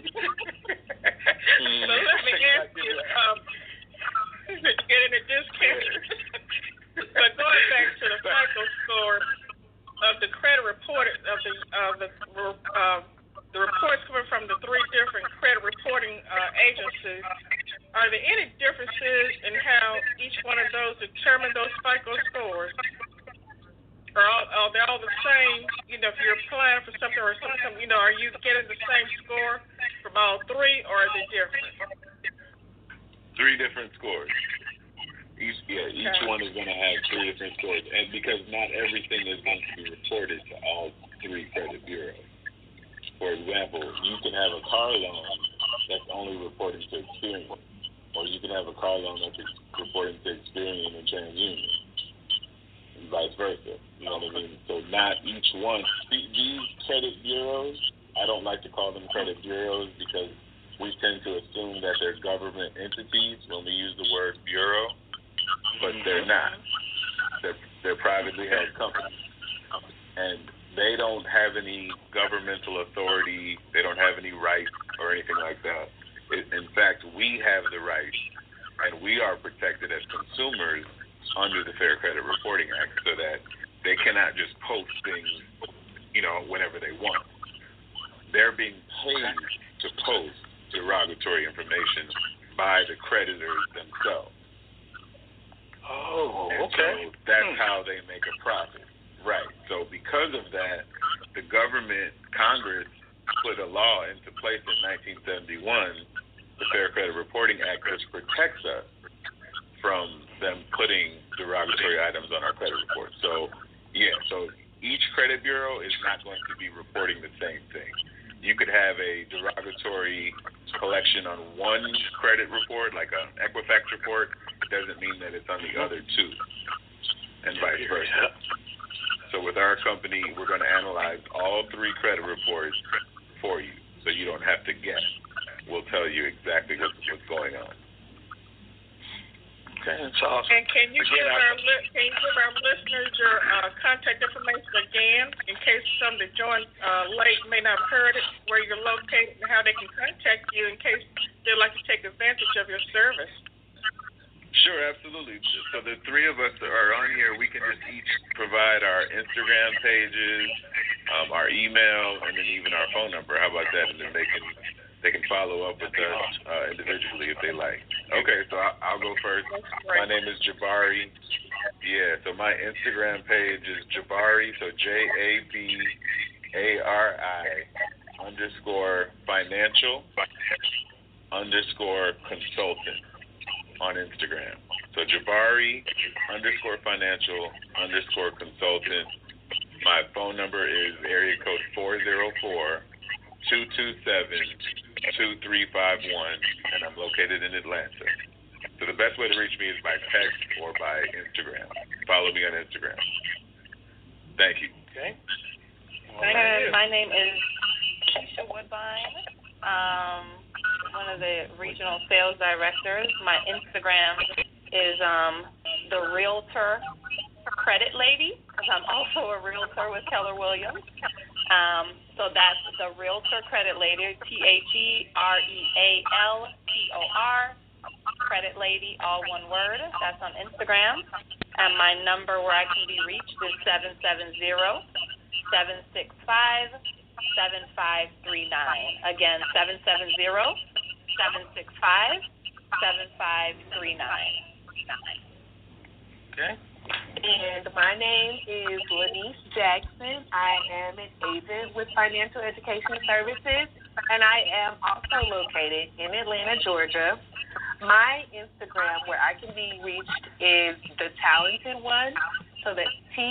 So let me ask you, getting a discount. But going back to the FICO score of the credit report of the reports coming from the three different credit reporting agencies, are there any differences in how each one of those determine those FICO scores? Or are they all the same? You know, if you're applying for something or something, you know, are you getting the same score from all three, or are they different? Three different scores. Each one is going to have three different scores, and because not everything is going to be reported to all three credit bureaus. For example, you can have a car loan that's only reporting to Experian, or you can have a car loan that's reporting to Experian and TransUnion, and vice versa. You know what I mean? So not each one. These credit bureaus, I don't like to call them credit bureaus because we tend to assume that they're government entities when we use the word bureau. But they're not. They're privately held companies. And they don't have any governmental authority. They don't have any rights or anything like that. In fact, we have the rights, and we are protected as consumers under the Fair Credit Reporting Act so that they cannot just post things, you know, whenever they want. They're being paid to post derogatory information by the creditors themselves. Oh, and okay. So that's how they make a profit. Right. So because of that, the government, Congress, put a law into place in 1971, the Fair Credit Reporting Act, which protects us from them putting derogatory items on our credit report. So, so each credit bureau is not going to be reporting the same thing. You could have a derogatory collection on one credit report, like an Equifax report. It doesn't mean that it's on the other two, and vice versa. So with our company, we're going to analyze all three credit reports for you, so you don't have to guess. We'll tell you exactly what's going on. Okay, that's awesome. And can you give our listeners your contact information again, in case some that joined late may not have heard it, where you're located and how they can contact you in case they'd like to take advantage of your service? Sure, absolutely. So the three of us are on here. We can just each provide our Instagram pages, our email, and then even our phone number. How about that? And then they can follow up with us individually if they like. Okay, so I'll go first. My name is Jabari. Yeah, so my Instagram page is Jabari, so JABARI_financial_consultant on Instagram. So Jabari_financial_consultant. My phone number is area code 404-227-2351, and I'm located in Atlanta. So the best way to reach me is by text or by Instagram. Follow me on Instagram. Thank you. Okay. And my name is Keisha Woodbine, one of the regional sales directors. My Instagram is the Realtor Credit Lady, because I'm also a realtor with Keller Williams. So that's the Realtor Credit Lady, TheRealtor Credit Lady, all one word. That's on Instagram. And my number where I can be reached is 770-765-7539. Again, 770-765-7539. Okay. And my name is Lanice Jackson. I am an agent with Financial Education Services, and I am also located in Atlanta, Georgia. My Instagram, where I can be reached, is The Talented One. So that's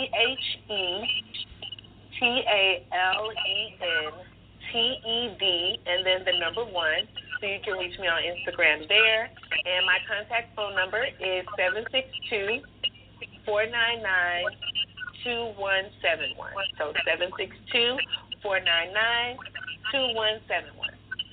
TheTalented, and then the number 1. So you can reach me on Instagram there. And my contact phone number is 762-499-2171. So 762-499-2171.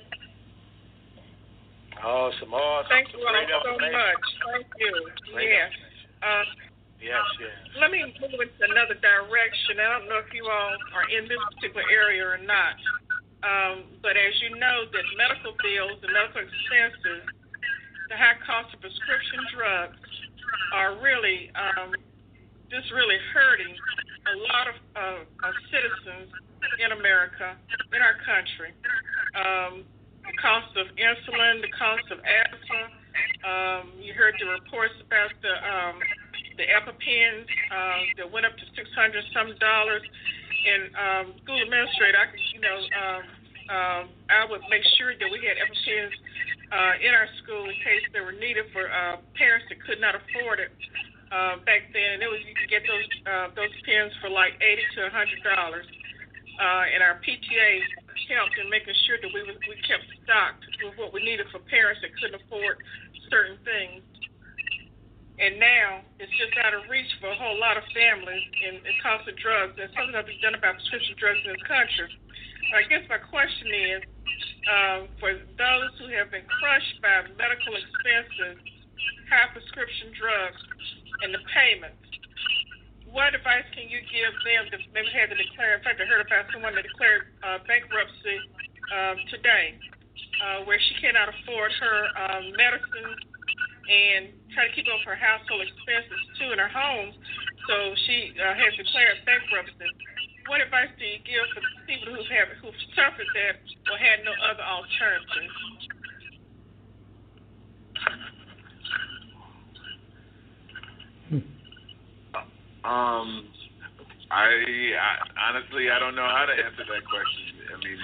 Awesome. Thank you all Great so information. much. Thank you. Great Yes. Yes. Let me move into another direction. I don't know if you all are in this particular area or not, but as you know, that medical bills and medical expenses, the high cost of prescription drugs are really just really hurting a lot of citizens in America, in our country. The cost of insulin, the cost of asthma. You heard the reports about the EpiPens that went up to $600-some. And school administrator, I would make sure that we had EpiPens in our school in case they were needed for parents that could not afford it. Back then, you could get those pens for like $80 to $100. And our PTA helped in making sure that we kept stocked with what we needed for parents that couldn't afford certain things. And now it's just out of reach for a whole lot of families in the cost of drugs. And something has to be done about prescription drugs in this country. I guess my question is, for those who have been crushed by medical expenses, high prescription drugs, and the payments, what advice can you give them that maybe had to declare? In fact, I heard about someone that declared bankruptcy today, where she cannot afford her medicine and try to keep up her household expenses too in her home. So she has declared bankruptcy. What advice do you give for people who've suffered that or had no other alternative? I honestly don't know how to answer that question. I mean,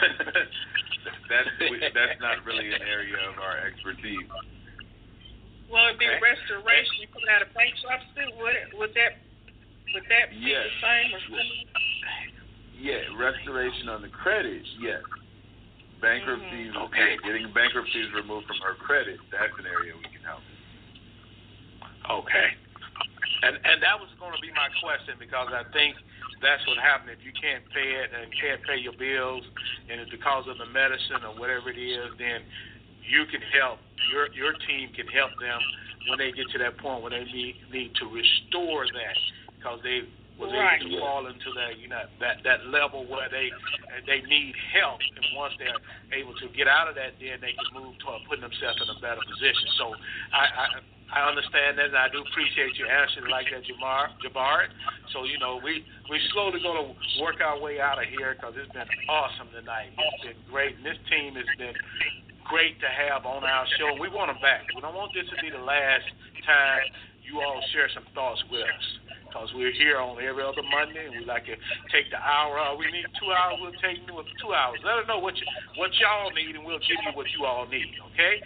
that's not really an area of our expertise. Well, it'd be restoration. You coming out of bankruptcy, would that be the same or similar? Yeah, restoration on the credit, yes. Bankruptcies, getting bankruptcies removed from her credit, that's an area we can help. Okay. And that was going to be my question, because I think that's what happened. If you can't pay it and can't pay your bills, and it's because of the medicine or whatever it is, then you can help. Your team can help them when they get to that point where they need to restore that, because they was able to fall into that level where they need help, and once they're able to get out of that, then they can move toward putting themselves in a better position. So I understand that, and I do appreciate you answering like that, Jabari. So, we slowly going to work our way out of here, because it's been awesome tonight. It's been great, and this team has been great to have on our show. We want them back. We don't want this to be the last time you all share some thoughts with us, because we're here on every other Monday, and we like to take the hour. We need 2 hours. We'll take 2 hours. Let us know what y'all need, and we'll give you what you all need, okay?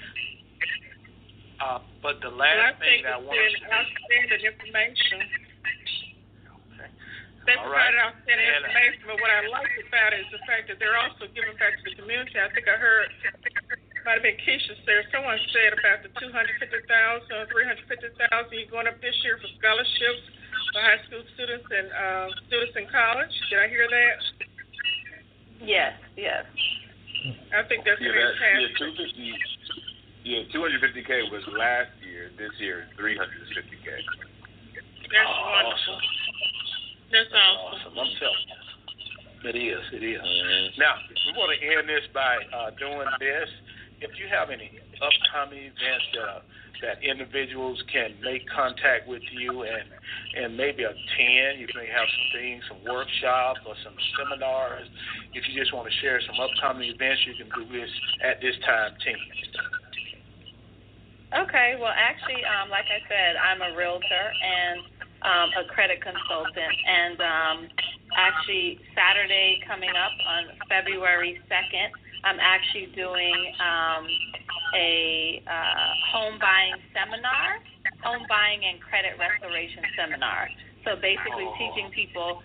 But the last thing that I want to say, outstanding information. Okay. They provided outstanding information, but what I liked about it is the fact that they're also giving back to the community. I think I heard might have been Keisha said. Someone said about the $250,000 or $350,000 you're going up this year for scholarships for high school students and students in college. Did I hear that? Yes. I think that's fantastic. Yeah, $250K was last year. This year, $350K. That's wonderful. That's awesome. I'm telling you. It is. Now, we want to end this by doing this. If you have any upcoming events that individuals can make contact with you and maybe attend, you may have some things, some workshops or some seminars. If you just want to share some upcoming events, you can do this at this time, team. Okay, well, actually, like I said, I'm a realtor and a credit consultant. And actually, Saturday coming up on February 2nd, I'm actually doing a home buying seminar, home buying and credit restoration seminar. So basically teaching people,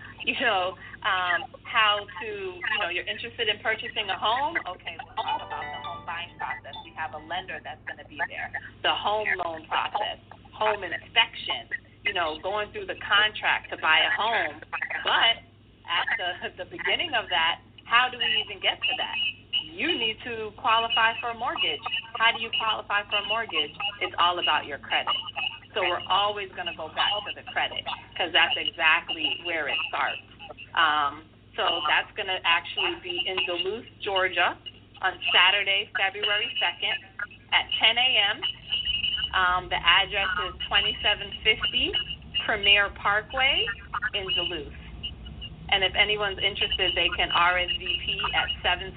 how to, you're interested in purchasing a home? Okay, we'll talk about the home buying process. We have a lender that's going to be there. The home loan process, home inspection, going through the contract to buy a home. But at the beginning of that, how do we even get to that? You need to qualify for a mortgage. How do you qualify for a mortgage? It's all about your credit. So we're always going to go back to the credit because that's exactly where it starts. So that's going to actually be in Duluth, Georgia on Saturday, February 2nd at 10 a.m. The address is 2750 Premier Parkway in Duluth. And if anyone's interested, they can RSVP at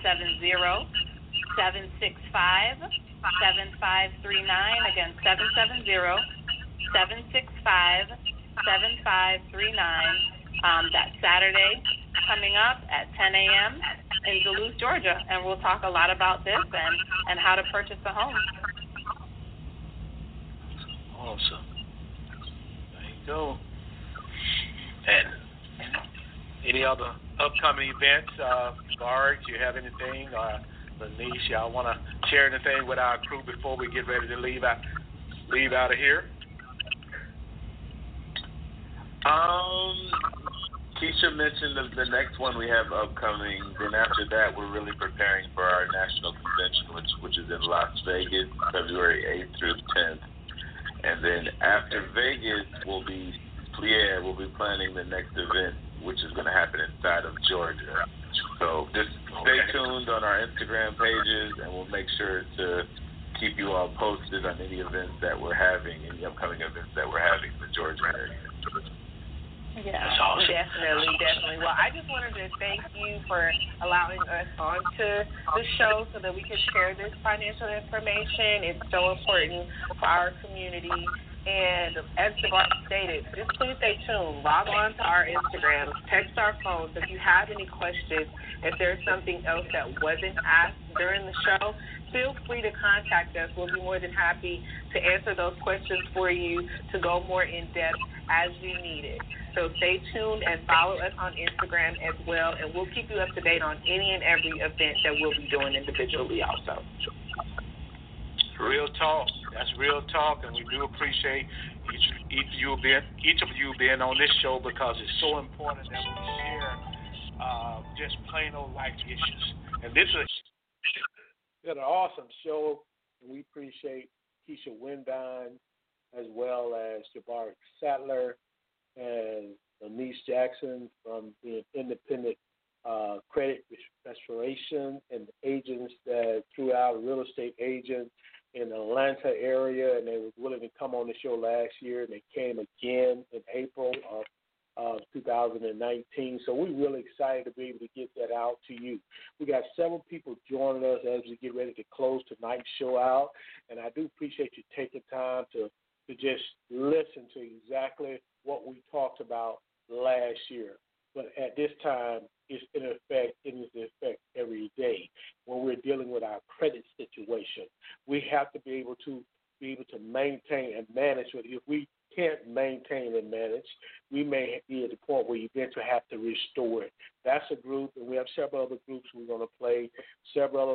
770-765-7539. Again, 770-765-7539. That Saturday coming up at 10 a.m. in Duluth, Georgia. And we'll talk a lot about this and how to purchase a home. Awesome. There you go. And any other upcoming events? Bart, do you have anything? Lanice, y'all want to share anything with our crew before we get ready to leave out of here? Keisha mentioned the next one we have upcoming. Then after that, we're really preparing for our national convention, which is in Las Vegas, February 8th through 10th. And then after Vegas, we'll be planning the next event, which is going to happen inside of Georgia. So just stay tuned on our Instagram pages, and we'll make sure to keep you all posted on any events that we're having, any upcoming events that we're having in the Georgia area. Yeah, awesome. Definitely. Well, I just wanted to thank you for allowing us onto the show so that we could share this financial information. It's so important for our community. And as Bart stated, just please stay tuned. Log on to our Instagram, text our phones if you have any questions. If there's something else that wasn't asked during the show, feel free to contact us. We'll be more than happy to answer those questions for you, to go more in depth as you need it. So stay tuned and follow us on Instagram as well, and we'll keep you up to date on any and every event that we'll be doing individually also. Real talk. That's real talk, and we do appreciate each of you being on this show because it's so important that we share just plain old life issues. And this is an awesome show. We appreciate Keisha Windine as well as Jabari Sattler and Lanice Jackson from the Independent Credit Restoration and agents that throughout real estate agents in the Atlanta area, and they were willing to come on the show last year, and they came again in April of 2019. So we're really excited to be able to get that out to you. We got several people joining us as we get ready to close tonight's show out, and I do appreciate you taking time to just listen to exactly what we talked about last year. But at this time, it's in effect every day when we're dealing with our credit situation. We have to be able to maintain and manage it. If we can't maintain and manage, we may be at the point where you eventually have to restore it. That's a group, and we have several other groups we're going to play, several other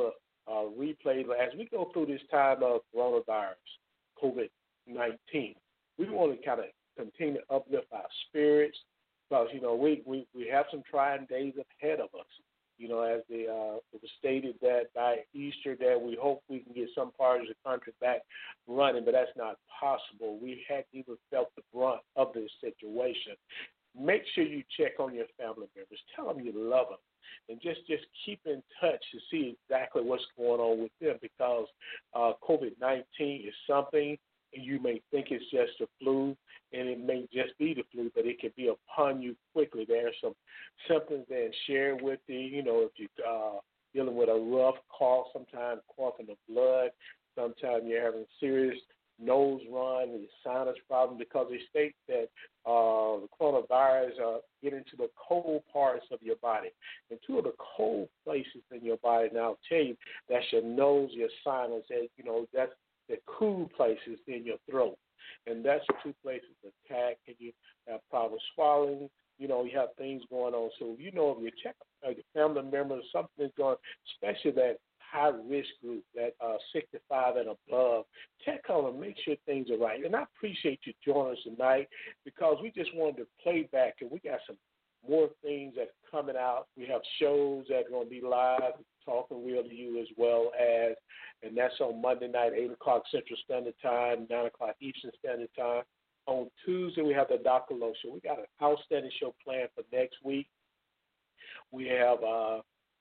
replay. But as we go through this time of coronavirus, COVID-19, we want to kind of continue to uplift our spirits because, we have some trying days ahead of us. As it was stated that by Easter that we hope we can get some parts of the country back running, but that's not possible. We hadn't even felt the brunt of this situation. Make sure you check on your family members. Tell them you love them. And just keep in touch to see exactly what's going on with them because COVID-19 is something, and you may think it's just a flu, and it may just be the flu, but it can be upon you quickly. There are some symptoms that share with you, if you're dealing with a rough cough, sometimes coughing of blood, sometimes you're having serious nose run and sinus problem because they state that the coronavirus get into the cold parts of your body. And two of the cold places in your body, now I'll tell you, that's your nose, your sinus, and, that's the cool places in your throat. And that's the two places attack, and you have problems swallowing. You have things going on. So, if you check your family members, something is going, especially that high-risk group, that 65 and above, check on them, make sure things are right. And I appreciate you joining us tonight because we just wanted to play back, and we got some more things that are coming out. We have shows that are going to be live, Talking Real to You as well as, and that's on Monday night, 8 o'clock Central Standard Time, 9 o'clock Eastern Standard Time. On Tuesday, we have the Dr. Lowe Show. We got an outstanding show planned for next week. We have a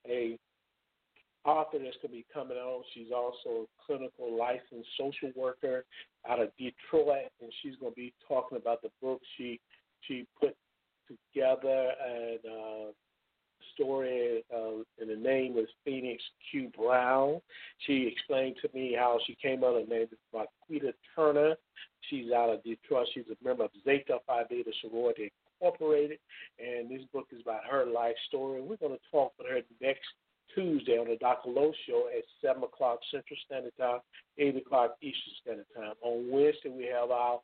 author that's going to be coming on. She's also a clinical licensed social worker out of Detroit, and she's going to be talking about the book she put together, and story, and the name is Phoenix Q. Brown. She explained to me how she came out. Her name is Marquita Turner. She's out of Detroit. She's a member of Zeta Phi Beta Sorority Incorporated, and this book is about her life story. We're going to talk with her next Tuesday on the Dr. Lowe Show at 7 o'clock Central Standard Time, 8 o'clock Eastern Standard Time. On Wednesday, we have our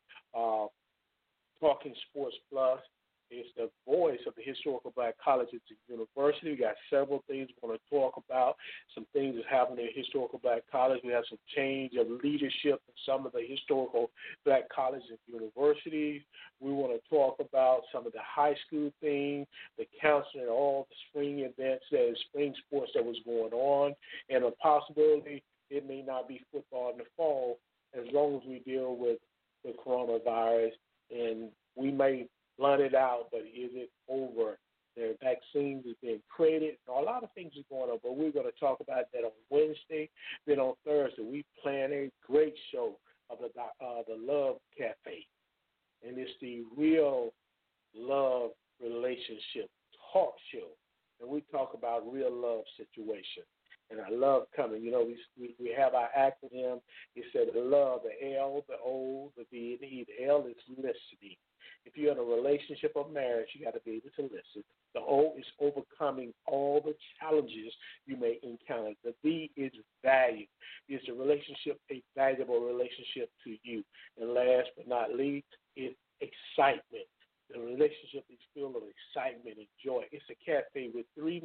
Talking Sports Plus. It's the voice of the historical black colleges and university. We got several things we want to talk about. Some things that's happening at historical black college. We have some change of leadership in some of the historical black colleges and universities. We want to talk about some of the high school things, the counseling, all the spring events, spring sports that was going on, and a possibility it may not be football in the fall as long as we deal with the coronavirus, and we may blunt it out, but is it over? There are vaccines are being created. A lot of things are going on, but we're going to talk about that on Wednesday. Then on Thursday, we plan a great show of the Love Cafe, and it's the Real Love Relationship Talk Show, and we talk about real love situation. And I love coming. We have our acronym. It said the love, the L, the O, the V, and the E. The L is listening. If you're in a relationship or marriage, you got to be able to listen. The O is overcoming all the challenges you may encounter. The V is value. Is the relationship a valuable relationship to you? And last but not least is excitement. The relationship is filled with excitement and joy. It's a cafe with three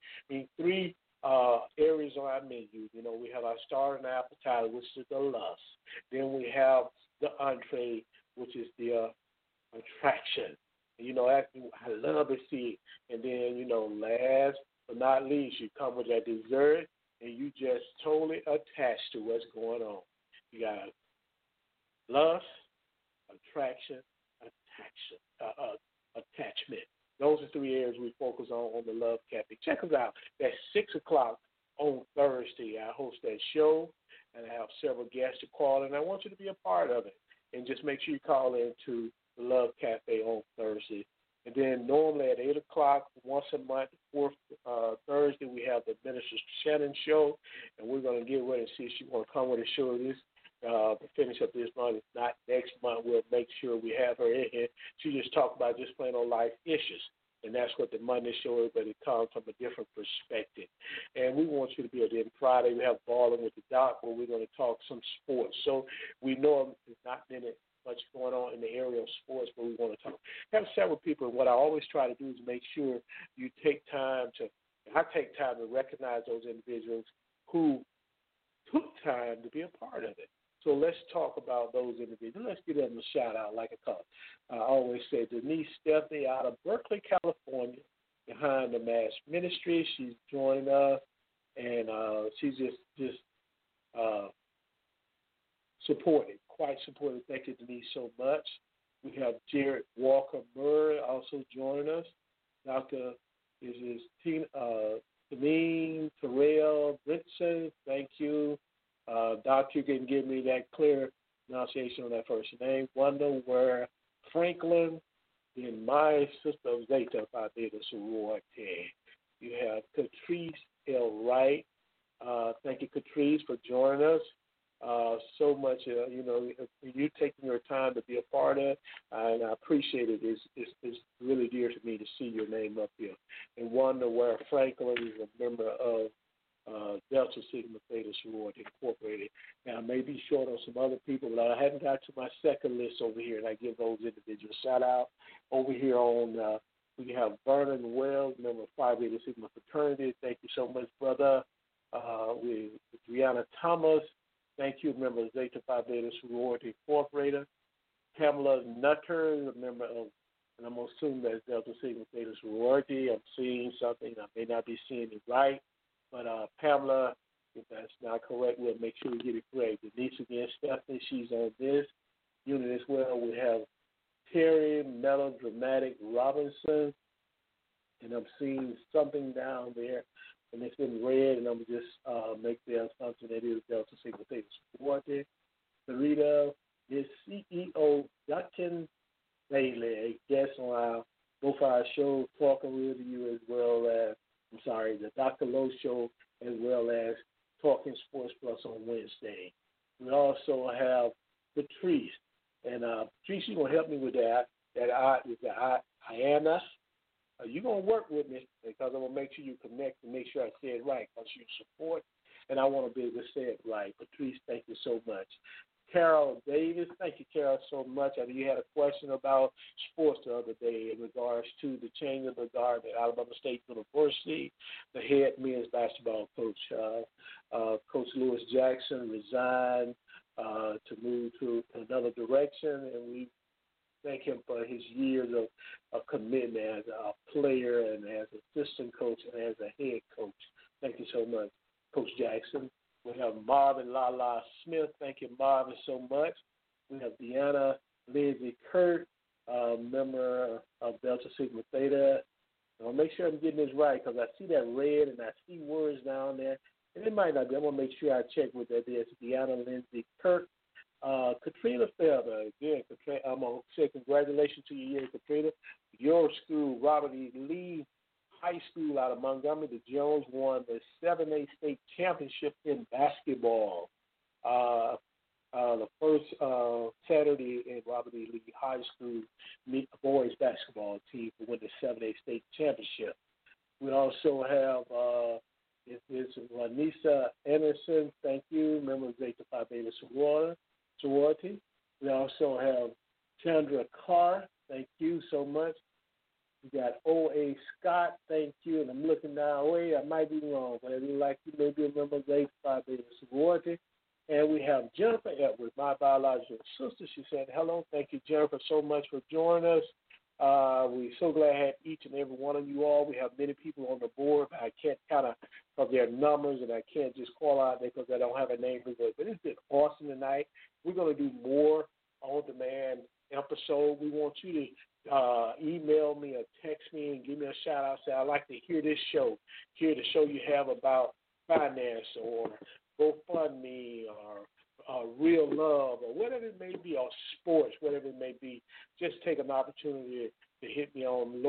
areas on our menu. We have our starter and appetizer, which is the lust. Then we have the entree, which is the attraction. I love to see it. And then, last but not least, you come with that dessert, and you just totally attached to what's going on. You got lust, attraction, attachment. Those are three areas we focus on the Love Cafe. Check us out. That's 6 o'clock on Thursday. I host that show, and I have several guests to call, and I want you to be a part of it. And just make sure you call in to the Love Cafe on Thursday. And then normally at 8 o'clock, once a month, fourth Thursday, we have the Minister Shannon Show, and we're going to get ready and see if she want to come with a show to finish up this month. If not, next month we'll make sure we have her in here. She just talked about just plain old life issues. And that's what the Monday show is, but it comes from a different perspective. And we want you to be there. Friday, we have Balling with the Doc, where we're going to talk some sports. So we know there's not been much going on in the area of sports, but we want to talk. Have several people. And what I always try to do is make sure you take time to, I take time to recognize those individuals who took time to be a part of it. So let's talk about those individuals. Let's give them a shout out, like I always say. Denise Stephanie out of Berkeley, California, behind the Mass Ministry. She's joined us, and she's just supported, quite supported. Thank you, Denise, so much. We have Jared Walker Murray also joining us. Dr. Janine Terrell Britson, thank you. Doctor, you can give me that clear pronunciation on that first name. Wonder where Franklin, then my sister of Zeta Phi Beta Sorority. You have Catrice L. Wright. Thank you, Catrice, for joining us. So much, you taking your time to be a part of it, and I appreciate it. It's really dear to me to see your name up here. And wonder where Franklin is a member of Delta Sigma Theta Sorority Incorporated. Now, I may be short on some other people, but I haven't got to my second list over here, and I give those individuals a shout out. Over here on, we have Vernon Wells, member of Phi Beta Sigma Fraternity. Thank you so much, brother. With Brianna Thomas. Thank you, member of Zeta Phi Beta Sorority Incorporated. Pamela Nutter, a member of, and I'm assuming that's Delta Sigma Theta Sorority. I'm seeing something. I may not be seeing it right. But Pamela, if that's not correct, we'll make sure we get it correct. Denise again, Stephanie, she's on this unit as well. We have Terry Melodramatic Robinson, and I'm seeing something down there, and it's in red, and I'm just make there something that is Delta Sigma Theta Sorority. Sarita is CEO Duncan Bailey, a guest on both our shows, Talking Real to You, as well as the Dr. Lowe Show, as well as Talking Sports Plus on Wednesday. We also have Patrice, and Patrice, you're going to help me with that. Iana. You're going to work with me because I'm going to make sure you connect and make sure I say it right because you support, and I want to be able to say it right. Patrice, thank you so much. Carol Davis, thank you, Carol, so much. I know you had a question about sports the other day in regards to the change of the guard at Alabama State University. The head men's basketball coach, Coach Lewis Jackson, resigned to move to another direction, and we thank him for his years of commitment as a player and as assistant coach and as a head coach. Thank you so much, Coach Jackson. We have Marvin Lala Smith. Thank you, Marvin, so much. We have Deanna Lindsay Kurt, member of Delta Sigma Theta. I'll make sure I'm getting this right because I see that red and I see words down there. And it might not be. I'm going to make sure I check with that. There's Deanna Lindsay Kurt. Katrina Felder, again, I'm going to say congratulations to you, Katrina. Your school, Robert E. Lee High School out of Montgomery, the Jones won the 7A state championship in basketball. The first Saturday in Robert E. Lee High School, meet the boys basketball team to win the 7A state championship. We also have it's Ranisa Anderson, thank you, member of Zeta Phi Beta Sorority. We also have Chandra Carr, thank you so much. We got O.A. Scott, thank you. And I'm looking down, I might be wrong, but it looks like you may be a member of Zeta Phi Beta Sorority. And we have Jennifer Edwards, my biological sister. She said, hello, thank you, Jennifer, so much for joining us. We're so glad to have each and every one of you all. We have many people on the board. I can't kind of their numbers, and I can't just call out because I don't have a name for it. But it's been awesome tonight. We're going to do more on-demand episode. We want you to email me or text me and give me a shout-out. Say, I'd like to hear this show, hear the show you have about finance or GoFundMe or Real Love or whatever it may be, or sports, whatever it may be. Just take an opportunity to hit me on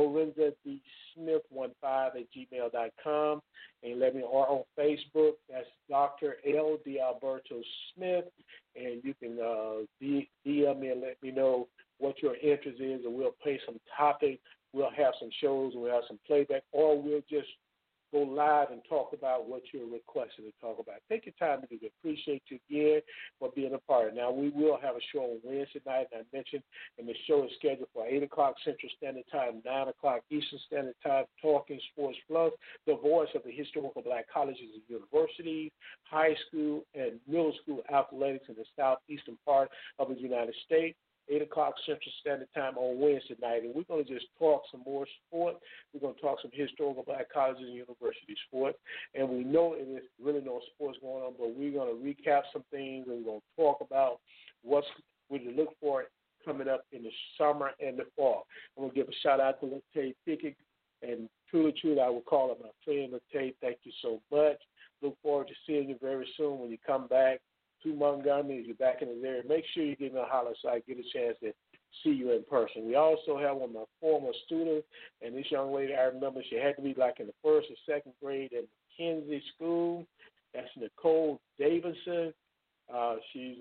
LorenzaDSmith15@gmail.com and let me, or on Facebook, that's Dr. L. D. Alberto Smith, and you can DM me and let me know what your interest is, and we'll play some topics. We'll have some shows, we'll have some playback, or we'll just go live and talk about what you're requesting to talk about. Take your time to do it. Appreciate you again for being a Party. Now, we will have a show on Wednesday night, and I mentioned, and the show is scheduled for 8 o'clock Central Standard Time, 9 o'clock Eastern Standard Time, Talking Sports Plus, the voice of the historical black colleges and universities, high school and middle school athletics in the southeastern part of the United States. 8 o'clock Central Standard Time on Wednesday night, and we're going to just talk some more sport. We're going to talk some historical black colleges and university sport, and we know there's really no sports going on, but we're going to recap some things, and we're going to talk about what's we to look for coming up in the summer and the fall. I'm going to give a shout-out to Latay Pickett, and truly, I will call her my friend, Latay. Thank you so much. Look forward to seeing you very soon when you come back to Montgomery. If you're back in the area, make sure you give me a holler so I get a chance to see you in person. We also have one of my former students, and this young lady, I remember she had to be like in the first or second grade at McKenzie School. That's Nicole Davidson. She's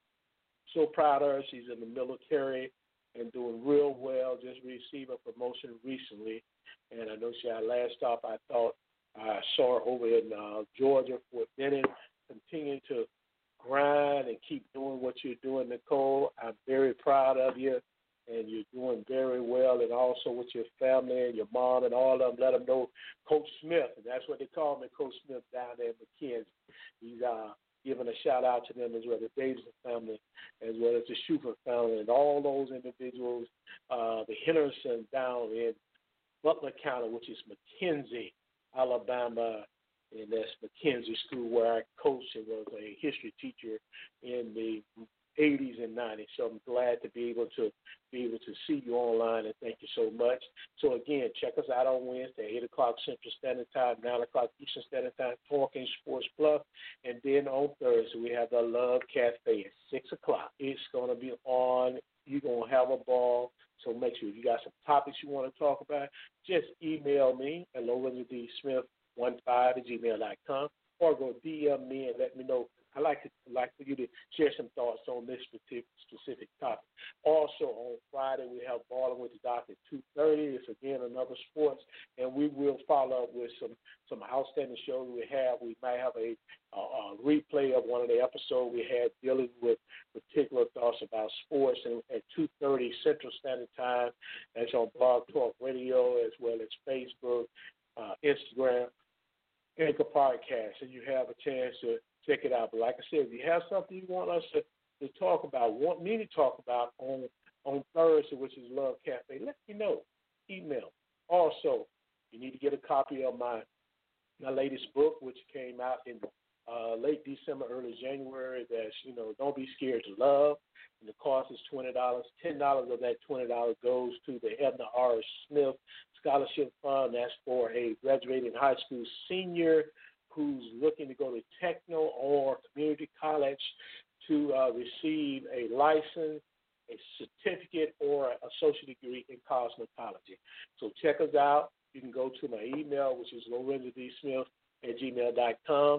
so proud of her. She's in the military and doing real well, just received a promotion recently. And I know she had last stop, I thought I saw her over in Georgia, Fort Benning, continuing to grind and keep doing what you're doing, Nicole. I'm very proud of you, and you're doing very well, and also with your family and your mom and all of them. Let them know Coach Smith, and that's what they call me, Coach Smith, down there at McKenzie. He's giving a shout-out to them as well, the Davidson family, as well as the Schufer family, and all those individuals, the Henderson down in Butler County, which is McKenzie, Alabama, and that's McKenzie School where I coached and was a history teacher in the 80s and 90s. So I'm glad to be able to see you online, and thank you so much. So again, check us out on Wednesday, 8 o'clock Central Standard Time, 9 o'clock Eastern Standard Time, Talking Sports Plus, and then on Thursday we have the Love Cafe at 6 o'clock. It's going to be on. You're going to have a ball. So make sure if you got some topics you want to talk about, just email me at LorenzoDSmith15@gmail.com, or go DM me and let me know. I like for you to share some thoughts on this specific topic. Also on Friday we have Balling with the Doc at 2:30. It's again another sports, and we will follow up with some outstanding shows we have. We might have a replay of one of the episodes we had dealing with particular thoughts about sports, and at 2:30 Central Standard Time. That's on Blog Talk Radio as well as Facebook, Instagram, Anchor Podcast, and you have a chance to check it out. But like I said, if you have something you want us to talk about, want me to talk about on Thursday, which is Love Cafe, let me know. Email. Also, you need to get a copy of my latest book, which came out in late December, early January. That's, Don't Be Scared to Love. And the cost is $20. $10 of that $20 goes to the Edna R. Smith Scholarship Fund. That's for a graduating high school senior who's looking to go to techno or community college to receive a license, a certificate, or an associate degree in cosmetology. So check us out. You can go to my email, which is LorenzoDSmith@gmail.com,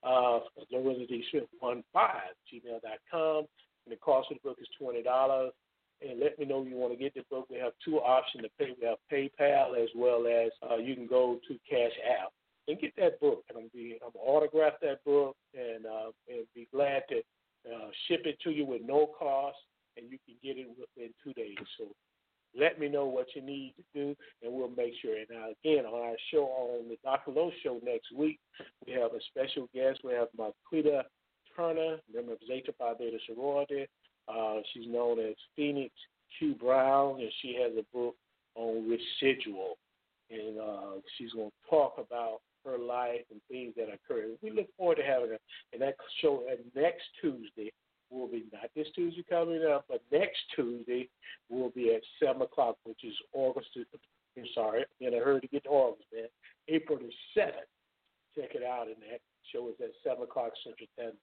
LorenzoDSmith15@gmail.com, and the cost of the book is $20. And let me know you want to get the book. We have two options to pay. We have PayPal as well as you can go to Cash App and get that book. And I'm going to autograph that book and be glad to ship it to you with no cost, and you can get it within 2 days. So let me know what you need to do, and we'll make sure. And now, again, on our show, on the Dr. Lowe Show next week, we have a special guest. We have Marquita Turner, member of Zeta Phi Beta Sorority. She's known as Phoenix Q. Brown, and she has a book on residual. And she's going to talk about her life and things that occur. We look forward to having her. And that show next Tuesday will be, not this Tuesday coming up, but next Tuesday will be at 7 o'clock, which is I'm sorry, in a hurry to get to August, man. April the 7th. Check it out. And that show is at 7 o'clock Central Time,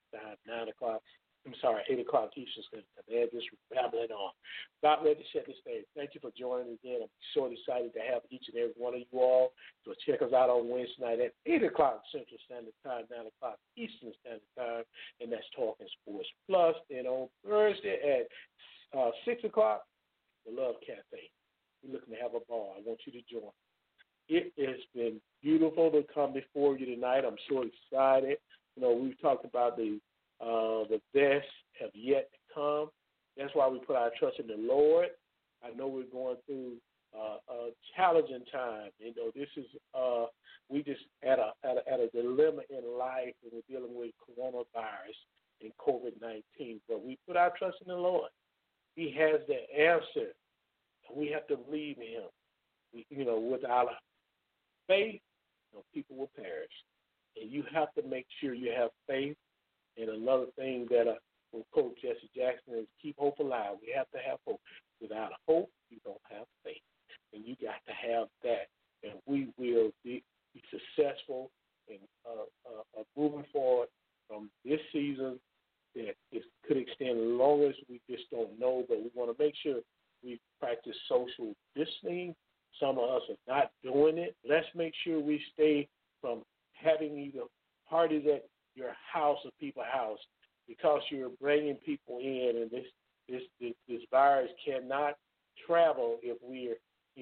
8 o'clock Eastern Standard Time. They're just babbling on. About ready to shut this thing. Thank you for joining again. I'm so excited to have each and every one of you all. So check us out on Wednesday night at 8 o'clock Central Standard Time, 9 o'clock Eastern Standard Time, and that's Talking Sports Plus. And on Thursday at 6 o'clock, the Love Cafe. We're looking to have a ball. I want you to join. It has been beautiful to come before you tonight. I'm so excited. We've talked about the The best have yet to come. That's why we put our trust in the Lord. I know we're going through a challenging time. You know, this is we just at a dilemma in life when we're dealing with coronavirus and COVID-19. But we put our trust in the Lord. He has the answer, and we have to believe in Him. You know, without faith, people will perish, and you have to make sure you have faith. And another thing that from Coach Jesse Jackson is keep hope alive. We have to have hope. Without hope, you don't have faith. And you got to have that. And we will be successful in moving forward from this season that it could extend as long as we just don't know. But we want to make sure we practice social distancing. Some of us are not doing it. Let's make sure we stay from having either parties at your house or people's house, because you're bringing people in, and this virus cannot travel if we're,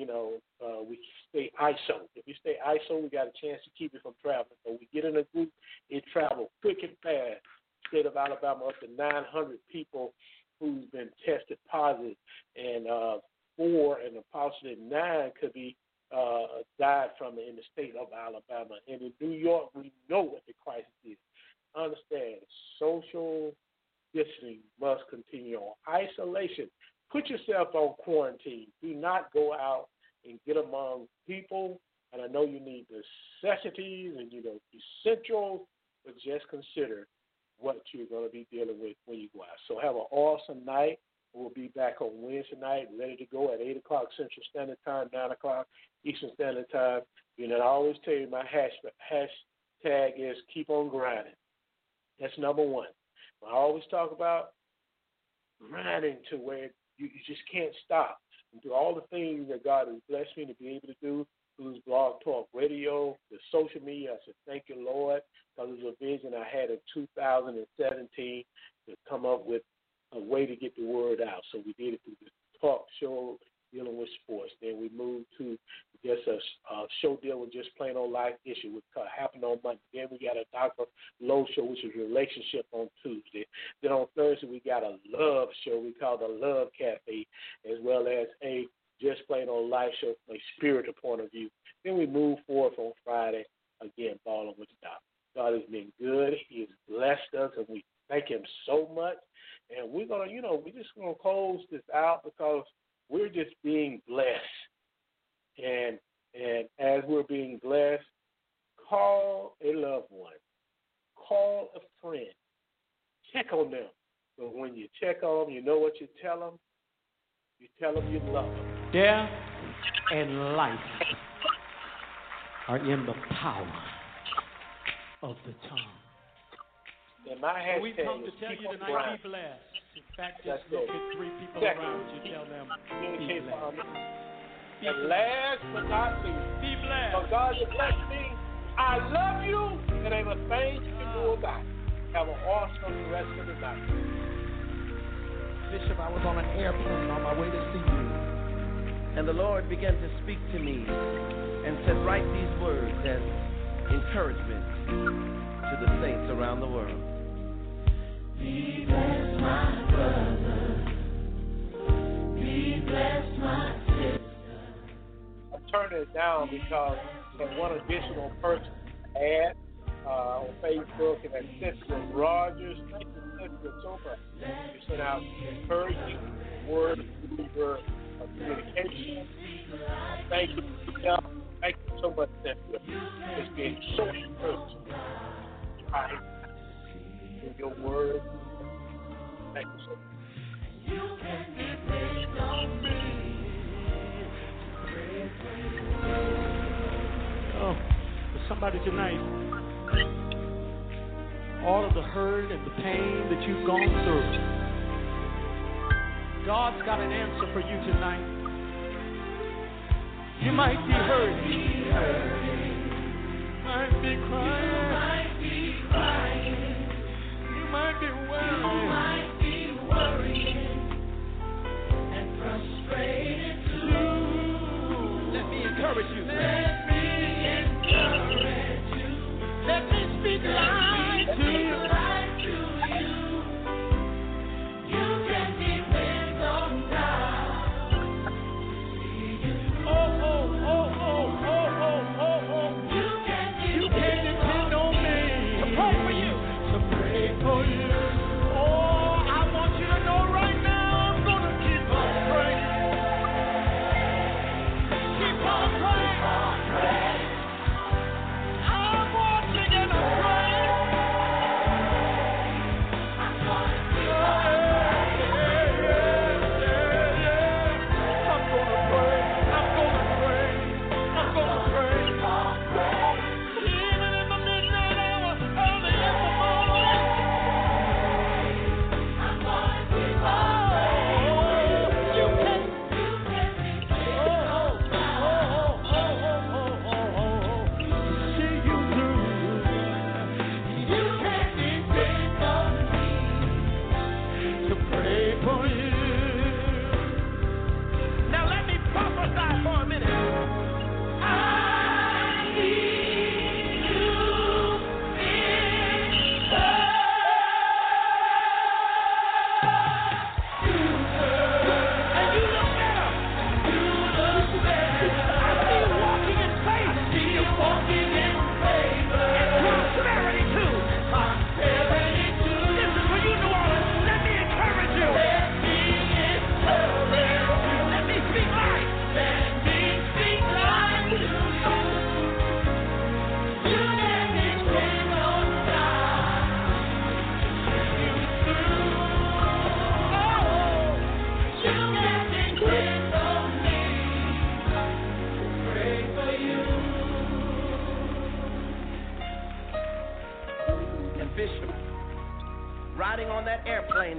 we stay ISO. If we stay ISO, we got a chance to keep it from traveling. So we get in a group, it travels quick and fast. State of Alabama, up to 900 people who's been tested positive, and 4 and a possibly 9 could be died from it in the state of Alabama. And in New York, we know what the crisis is. Understand, social distancing must continue on. Isolation. Put yourself on quarantine. Do not go out and get among people. And I know you need the necessities and, essentials, but just consider what you're going to be dealing with when you go out. So have an awesome night. We'll be back on Wednesday night, ready to go at 8 o'clock Central Standard Time, 9 o'clock Eastern Standard Time. I always tell you my hashtag is keep on grinding. That's number one. I always talk about grinding to where you just can't stop. And do all the things that God has blessed me to be able to do through this Blog Talk Radio, the social media. I said, thank you, Lord, because it was a vision I had in 2017 to come up with a way to get the word out. So we did it through the talk show dealing with sports. Then we moved to just a show dealing with just plain old life issue, which happened on Monday. Then we got a Dr. Lowe show, which is relationship, on Tuesday. Then on Thursday we got a love show we call the Love Cafe, as well as a just plain old life show from a spiritual point of view. Then we move forward on Friday, again, balling with the doctor. God has been good. He has blessed us, and we thank Him so much. And we're going to, we're just going to close this out because we're just being blessed. And as we're being blessed, call a loved one. Call a friend. Check on them. But when you check on them, you know what you tell them? You tell them you love them. Death and life are in the power of the tongue. And my hashtag we come to tell you tonight, be blessed. In fact, just look at 3 people around you, tell them, be blessed. And last but not least, be blessed. For God has blessed me, I love you, and ain't a thing you can do about it. Have an awesome rest of the night. Bishop, I was on an airplane on my way to see you, and the Lord began to speak to me and said, write these words as encouragement to the saints around the world. Be blessed, my brother. Be blessed, my sister. I'm turning it down because there's one additional person to add on Facebook, and that's Cynthia Rogers. Thank you, Cynthia, so much. You sent out encouraging words of communication. Thank you, Cynthia. Thank you so much, Cynthia. It's been so encouraging. In your word. Thank you so much. You can depend on me. Oh, for somebody tonight, all of the hurt and the pain that you've gone through, God's got an answer for you tonight. You might be hurting, might be crying, you might be worrying and frustrated too. Let me encourage you. Let me encourage you. Let me speak life to you.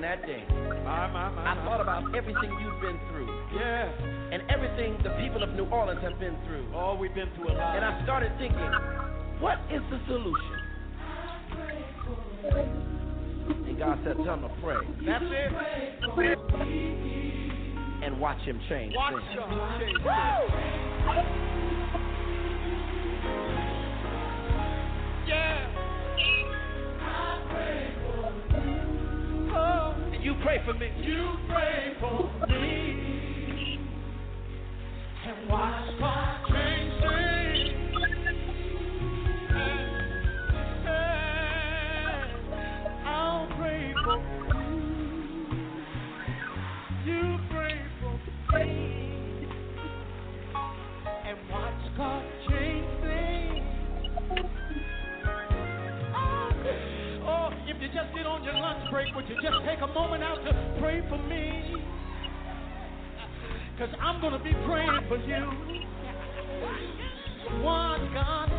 that day, I thought about everything you've been through. Yeah. And everything the people of New Orleans have been through. Oh, we've been through a lot. And I started thinking, what is the solution? And God said, tell him to pray. That's it. And watch him change Watch things. him change things. Yeah. And you pray for me. You pray for me. And watch God change things. I'll pray for you. You pray for me. And watch God change things. Oh, if you just get on your lunch break, would you just take a moment out to pray for me? Because I'm going to be praying for you. One God.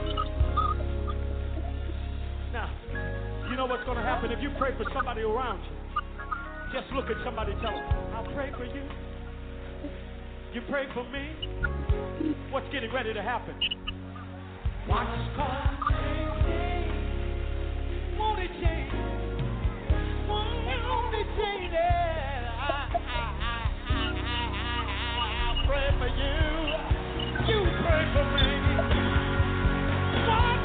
Now, you know what's going to happen if you pray for somebody around you. Just look at somebody and tell them, I'll pray for you. You pray for me. What's getting ready to happen? Watch God change. Won't it change? Won't it change? I'll pray for you. You pray for me. What?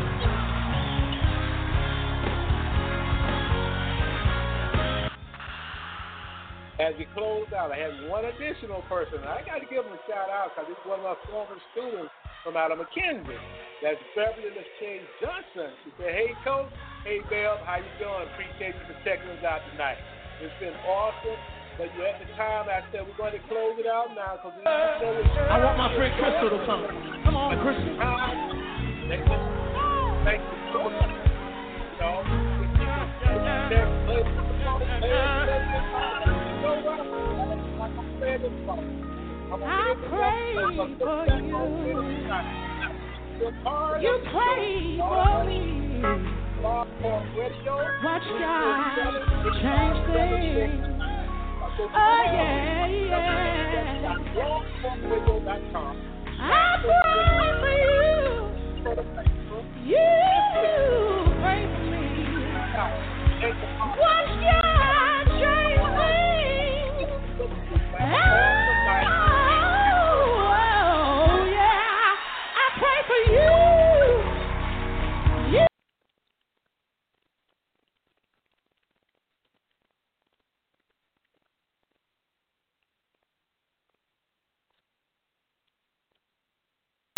As we close out, I have one additional person. I got to give him a shout out because he's one of my former students from out of McKenzie. That's Beverly LaShaye Johnson. She said, hey, Coach. Hey, Bev, how you doing? Appreciate you for checking us out tonight. It's been awesome. But at the time, I said we're going to close it out now because we know it's I want my friend Crystal to come. Come on, Crystal. Thank you so much. You know, I pray for you. You pray for me. Watch God change things. Oh, yeah, yeah.